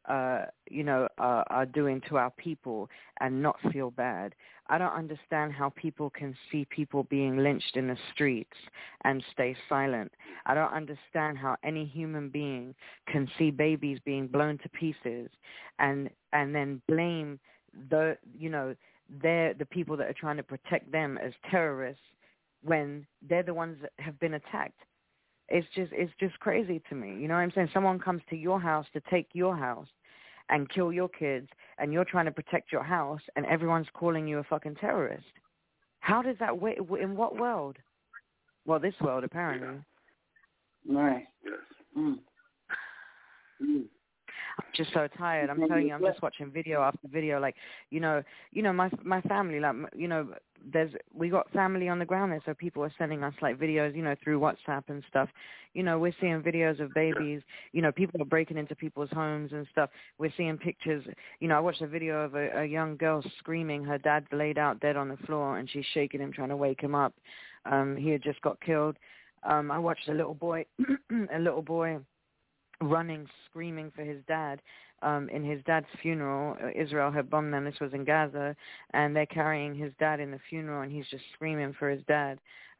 doing to our people and not feel bad. I don't understand how people can see people being lynched in the streets and stay silent. I don't understand how any human being can see babies being blown to pieces and then blame they're the people that are trying to protect them as terrorists when they're the ones that have been attacked. It's just crazy to me. You know what I'm saying? Someone comes to your house to take your house and kill your kids, and you're trying to protect your house, and everyone's calling you a fucking terrorist. How does that work? In what world? Well, this world, apparently.
Right.
Yes.
I'm just so tired. I'm telling you, I'm just watching video after video. Like, my family, we got family on the ground there, so people are sending us like videos, through WhatsApp and stuff. We're seeing videos of babies. People are breaking into people's homes and stuff. We're seeing pictures. I watched a video of a young girl screaming. Her dad laid out dead on the floor, and she's shaking him, trying to wake him up. He had just got killed. I watched a little boy running, screaming for his dad in his dad's funeral. Israel had bombed them. This was in Gaza, and they're carrying his dad in the funeral, and he's just screaming for his dad.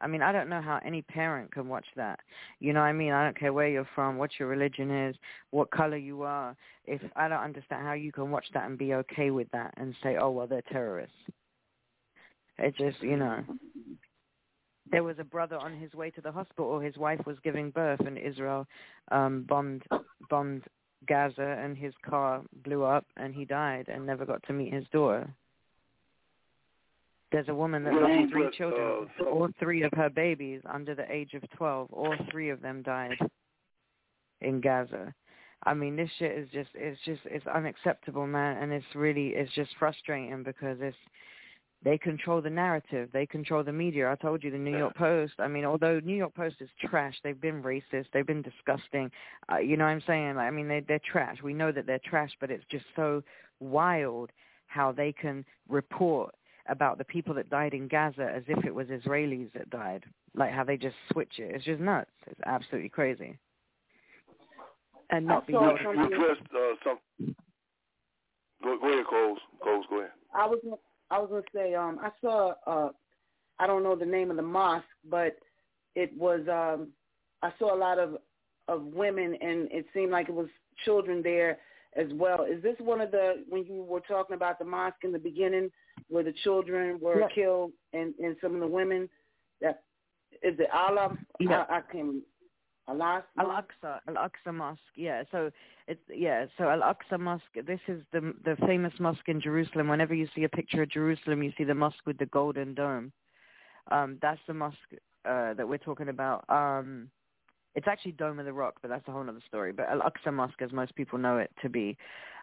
I mean, I don't know how any parent can watch that. You know what I mean? I don't care where you're from, what your religion is, what color you are. If I don't understand how you can watch that and be okay with that and say, oh, well, they're terrorists. It just, you know. There was a brother on his way to the hospital. His wife was giving birth, and Israel bombed Gaza, and his car blew up, and he died and never got to meet his daughter. There's a woman that lost 3 children, all 3 of her babies under the age of 12. All 3 of them died in Gaza. I mean, this shit is it's unacceptable, man, and it's just frustrating because they control the narrative. They control the media. I told you the New York Post. I mean, although New York Post is trash, they've been racist. They've been disgusting. You know what I'm saying? I mean, they're trash. We know that they're trash, but it's just so wild how they can report about the people that died in Gaza as if it was Israelis that died, like how they just switch it. It's just nuts. It's absolutely crazy. And not be able to
address some. Go ahead, Coles. Go ahead.
I was gonna say I saw I don't know the name of the mosque, but it was I saw a lot of women, and it seemed like it was children there as well. Is this one of the, when you were talking about the mosque in the beginning, where the children were killed and some of the women? That is it. Allah.
Yeah.
I can.
Al-Aqsa Mosque. Yeah. So So Al-Aqsa Mosque. This is the famous mosque in Jerusalem. Whenever you see a picture of Jerusalem, you see the mosque with the golden dome. That's the mosque that we're talking about. It's actually Dome of the Rock, but that's a whole other story. But Al-Aqsa Mosque, as most people know it to be,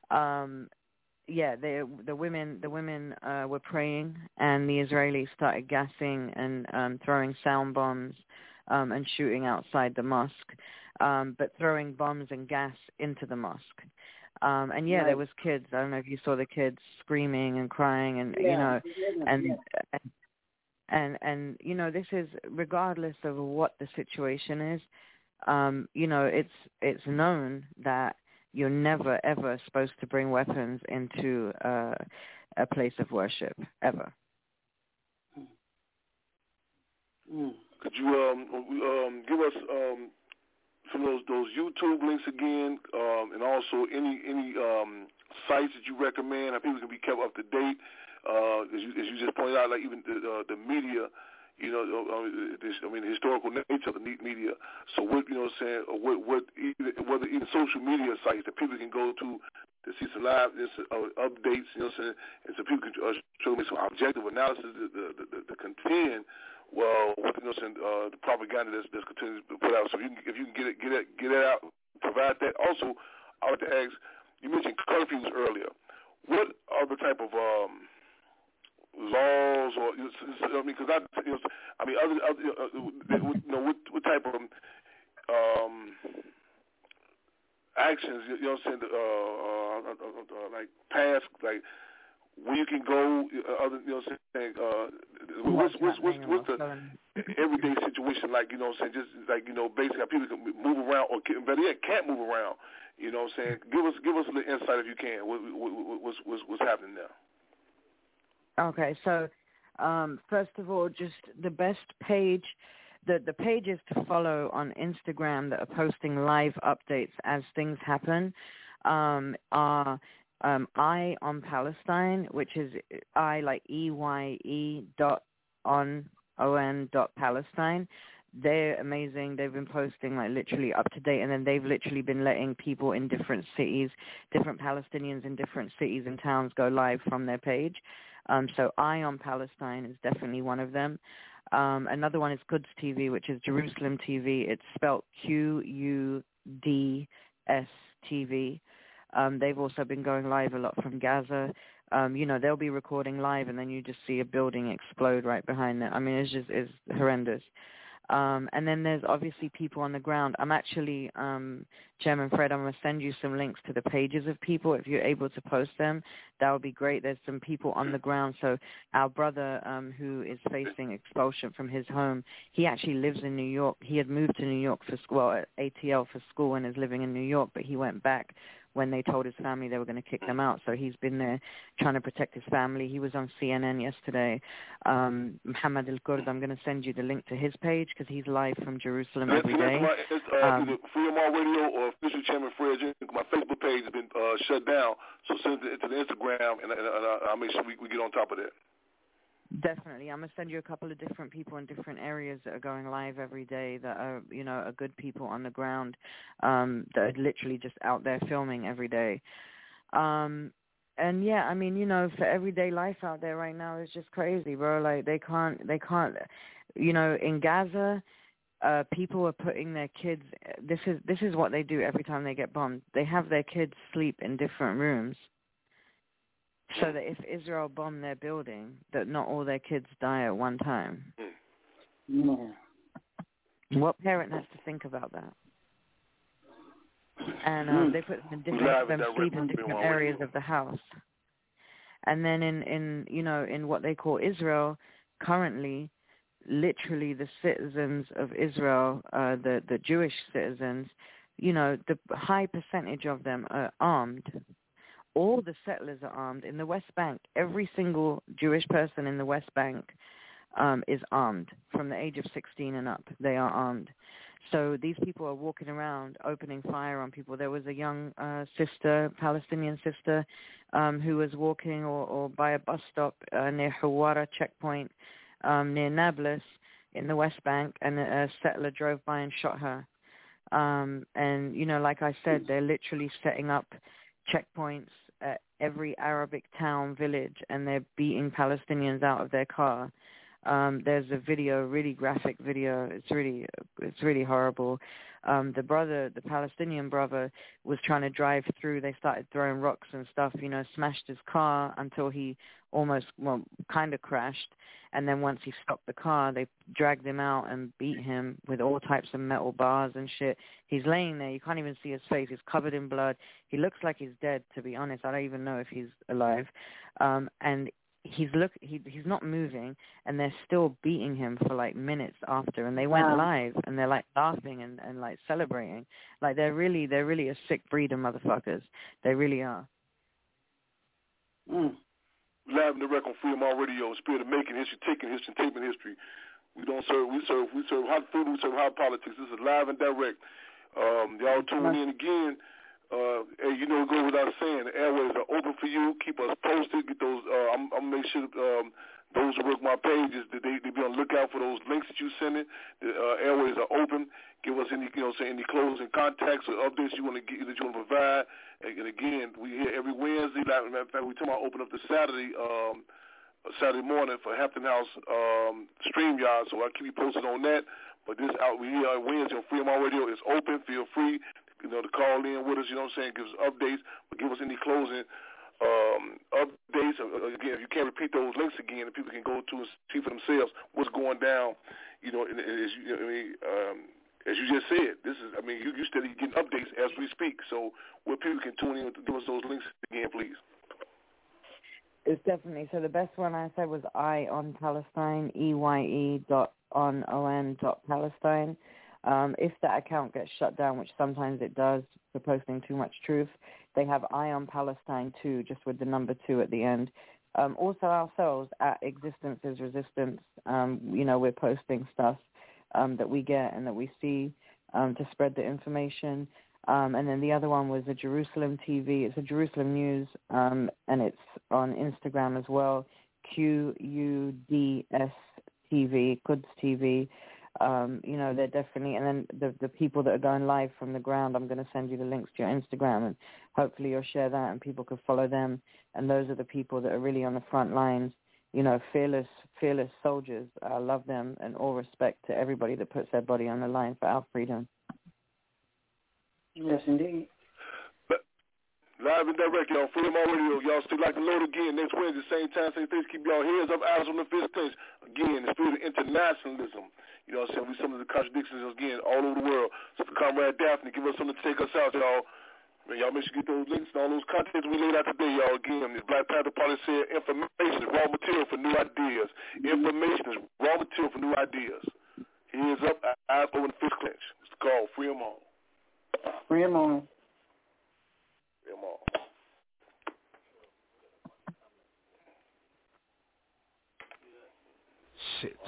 the women were praying, and the Israelis started gassing and throwing sound bombs and shooting outside the mosque, but throwing bombs and gas into the mosque. There was kids. I don't know if you saw the kids screaming and crying, and and you know, this is regardless of what the situation is. You know, it's known that you're never ever supposed to bring weapons into a place of worship ever.
Could you give us some of those YouTube links again, and also any sites that you recommend how people can be kept up to date? As you just pointed out, like even the media. You know, the historical nature of the media. So what, you know what I'm saying, whether even social media sites that people can go to see some live updates, you know what I'm saying, and so people can show me some objective analysis to contend, well, you know what I'm saying, the propaganda that's continued to put out. So if you can get it out, provide that. Also, I would like to ask, you mentioned curfews earlier. What other type of laws, or I mean, because what type of actions, you know what I'm saying, like pass, like where you can go, other, you know what I'm saying, what's the everyday situation like, you know what I'm saying, just like, you know, basically how people can move around, or better yet, can't move around, you know what I'm saying. Give us a little insight if you can. What's happening now?
Okay, so first of all, just the best page, the pages to follow on Instagram that are posting live updates as things happen are Eye on Palestine, which is I like EYE on Palestine. They're amazing. They've been posting like literally up to date, and then they've literally been letting people in different cities, different Palestinians in different cities and towns go live from their page. So Eye on Palestine is definitely one of them. Another one is Quds TV, which is Jerusalem TV. It's spelled QUDS TV. They've also been going live a lot from Gaza. You know, they'll be recording live, and then you just see a building explode right behind them. I mean, it's horrendous. And then there's obviously people on the ground. I'm actually, Chairman Fred, I'm going to send you some links to the pages of people. If you're able to post them, that would be great. There's some people on the ground. So our brother who is facing expulsion from his home, he actually lives in New York. He had moved to New York for school, at ATL for school, and is living in New York, but he went back when they told his family they were going to kick them out. So he's been there trying to protect his family. He was on CNN yesterday. Muhammad Al-Kurd, I'm going to send you the link to his page because he's live from Jerusalem every day.
It's Freedom All Radio or Official Chairman Fred Jenkins. My Facebook page has been shut down, so send it to the Instagram, and I'll make sure we get on top of that.
Definitely. I'm going to send you a couple of different people in different areas that are going live every day that are, are good people on the ground that are literally just out there filming every day. And, yeah, I mean, for everyday life out there right now is just crazy, bro. Like, they can't, in Gaza, people are putting their kids, this is what they do every time they get bombed. They have their kids sleep in different rooms, so that if Israel bomb their building, that not all their kids die at one time.
No.
What parent has to think about that? And they put them sleep in different areas of the house. And then in what they call Israel, currently, literally the citizens of Israel, the Jewish citizens, the high percentage of them are armed. All the settlers are armed. In the West Bank, every single Jewish person in the West Bank is armed. From the age of 16 and up, they are armed. So these people are walking around opening fire on people. There was a young Palestinian sister, who was walking or by a bus stop near Hawara checkpoint near Nablus in the West Bank, and a settler drove by and shot her. And, like I said, they're literally setting up checkpoints at every Arabic town, village, and they're beating Palestinians out of their car. There's a video, really graphic video. It's really horrible. The Palestinian brother was trying to drive through. They started throwing rocks and stuff, smashed his car until he kind of crashed. And then once he stopped the car, they dragged him out and beat him with all types of metal bars and shit. He's laying there. You can't even see his face. He's covered in blood. He looks like he's dead, to be honest. I don't even know if he's alive. And he's not moving, and they're still beating him for like minutes after. And they went live, and they're like laughing and like celebrating. Like they're really a sick breed of motherfuckers. They really are.
Live and direct on Freedom All Radio, spirit of making history, taking history, taping history. We serve hot food, we serve hot politics. This is live and direct. Y'all tune in again. Hey, it goes without saying, the airways are open for you. Keep us posted. Get those. I'm gonna make sure those who work my pages that they be on the lookout for those links that you send it. The airways are open. Give us any any closing contacts or updates you want to get that you want to provide. And again, we here every Wednesday. Matter of fact, we talking about open up this Saturday morning for Hampton House StreamYard. So I'll keep you posted on that. But we here on Wednesday on Freedom All Radio. It's open. Feel free. To call in with us, give us updates, but give us any closing updates. Again, if you can't repeat those links again, and people can go to and see for themselves what's going down, as you just said, this is, you still getting updates as we speak, so where people can tune in to give us those links again, please.
It's definitely, so the best one I said was EYE.on Palestine. If that account gets shut down, which sometimes it does for posting too much truth, they have Eye on Palestine 2, just with the number 2 at the end. Also ourselves at Existence is Resistance, we're posting stuff that we get and that we see to spread the information. And then the other one was a Jerusalem TV. It's a Jerusalem News, and it's on Instagram as well, QUDS TV, Quds TV. They're definitely, and then the people that are going live from the ground, I'm going to send you the links to your Instagram, and hopefully you'll share that and people can follow them. And those are the people that are really on the front lines, fearless soldiers. I love them, and all respect to everybody that puts their body on the line for our freedom.
Yes, indeed.
Live and direct, y'all. Freedom All Radio. Y'all still like to load again next Wednesday, same time, same place. Keep y'all heads up, eyes on the fist clinch. Again, the spirit of internationalism. You know what I'm saying? We some of the contradictions, again, all over the world. So for Comrade Daphne, give us something to take us out, y'all. Y'all make sure you get those links and all those contents we laid out today, y'all. Again, the Black Panther Party said information is raw material for new ideas. Information is raw material for new ideas. Heads up, eyes over the fist clinch. It's called Free 'em All.
Free 'em all.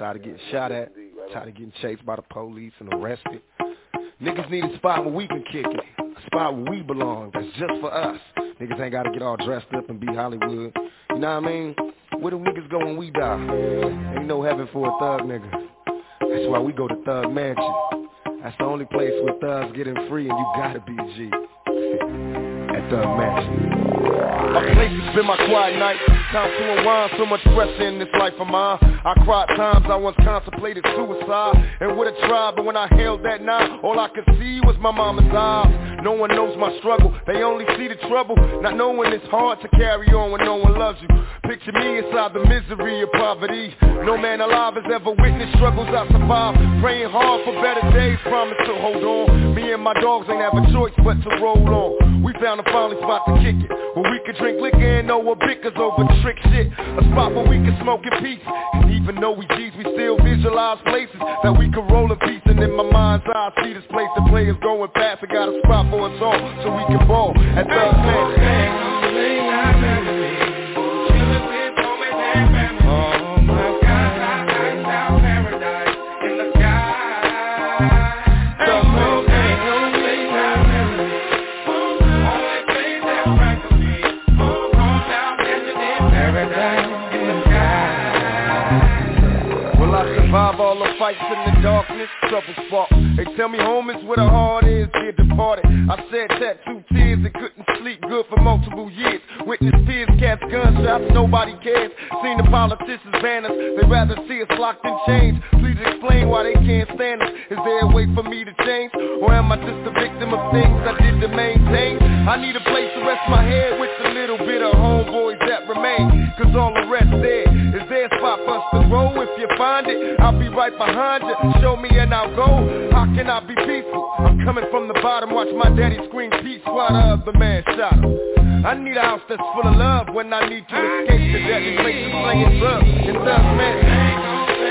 Tired of getting shot at. Tired of getting chased by the police and arrested. Niggas need a spot where we can kick it. A spot where we belong. That's just for us. Niggas ain't gotta get all dressed up and be Hollywood. You know what I mean? Where do niggas go when we die? Ain't no heaven for a thug nigga. That's why we go to Thug Mansion. That's the only place where thugs getting free and you gotta be a G. At Thug Mansion. A place to spend my quiet night. Time to unwind, so much pressure in this life of mine. I cried times I once contemplated suicide and would've tried, but when I held that knife, all I could see was my mama's eyes. No one knows my struggle, they only see the trouble. Not knowing it's hard to carry on when no one loves you. Picture me inside the misery of poverty. No man alive has ever witnessed struggles I survived. Praying hard for better days, promise to hold on. Me and my dogs ain't have a choice but to roll on. We found a finally spot to kick it, where we could drink liquor and know what bickers over trick shit. A spot where we could smoke in peace. And even though we G's, we still visualize places that we could roll in peace. And in my mind's eye, I see this place the players going past. I got a spot for us all, so we can ball at Thug Mansion. Survive all the fights in the darkness, trouble spark. They tell me home is where the heart is, dear departed. I said tattooed tears and couldn't sleep good for multiple years. Witness tears, cats, gunshots, nobody cares. Seen the politicians banners, they'd rather see us locked in chains. Please explain why they can't stand us. Is there a way for me to change? Or am I just a victim of things I did to maintain? I need a place to rest my head with a little bit of homeboys that remain. Cause all the rest there, is there a spot for us to grow? If you find it, I'll be right behind you. Show me and I'll go. How can I be peaceful? I'm coming from the bottom. Watch my daddy scream peace while the other man shot him. I need a house that's full of love when I need to escape the deadly places slinging drugs in Thug Mansion.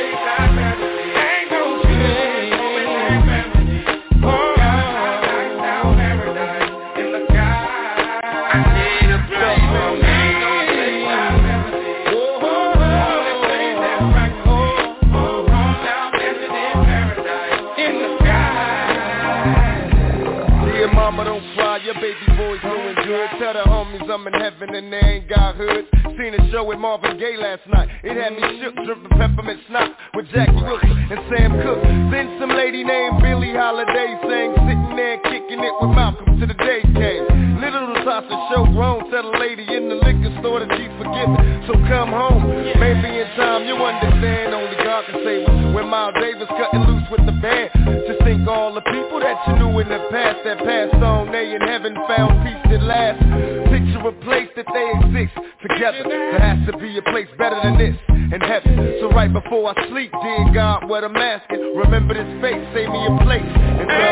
Your baby boy's doing good. Tell the homies I'm in heaven and they ain't got hoods. Seen a show with Marvin Gaye last night. It had me shook, dripping peppermint snot with Jackie Wilson and Sam Cooke. Then some lady named Billie Holiday sang, sitting there kicking it with Malcolm to the day came. Little Tasha show grown, tell a lady in the liquor store that she's forgiven. So come home, maybe in time you understand. Only God can save us. When Miles Davis cutting loose with the band, just think all the people that you knew in the past that passed on, they in heaven found peace at last. Picture a place that they exist together. There has to be a place better than this in heaven. So right before I sleep, dear God, what I'm asking, remember this face, save me a place in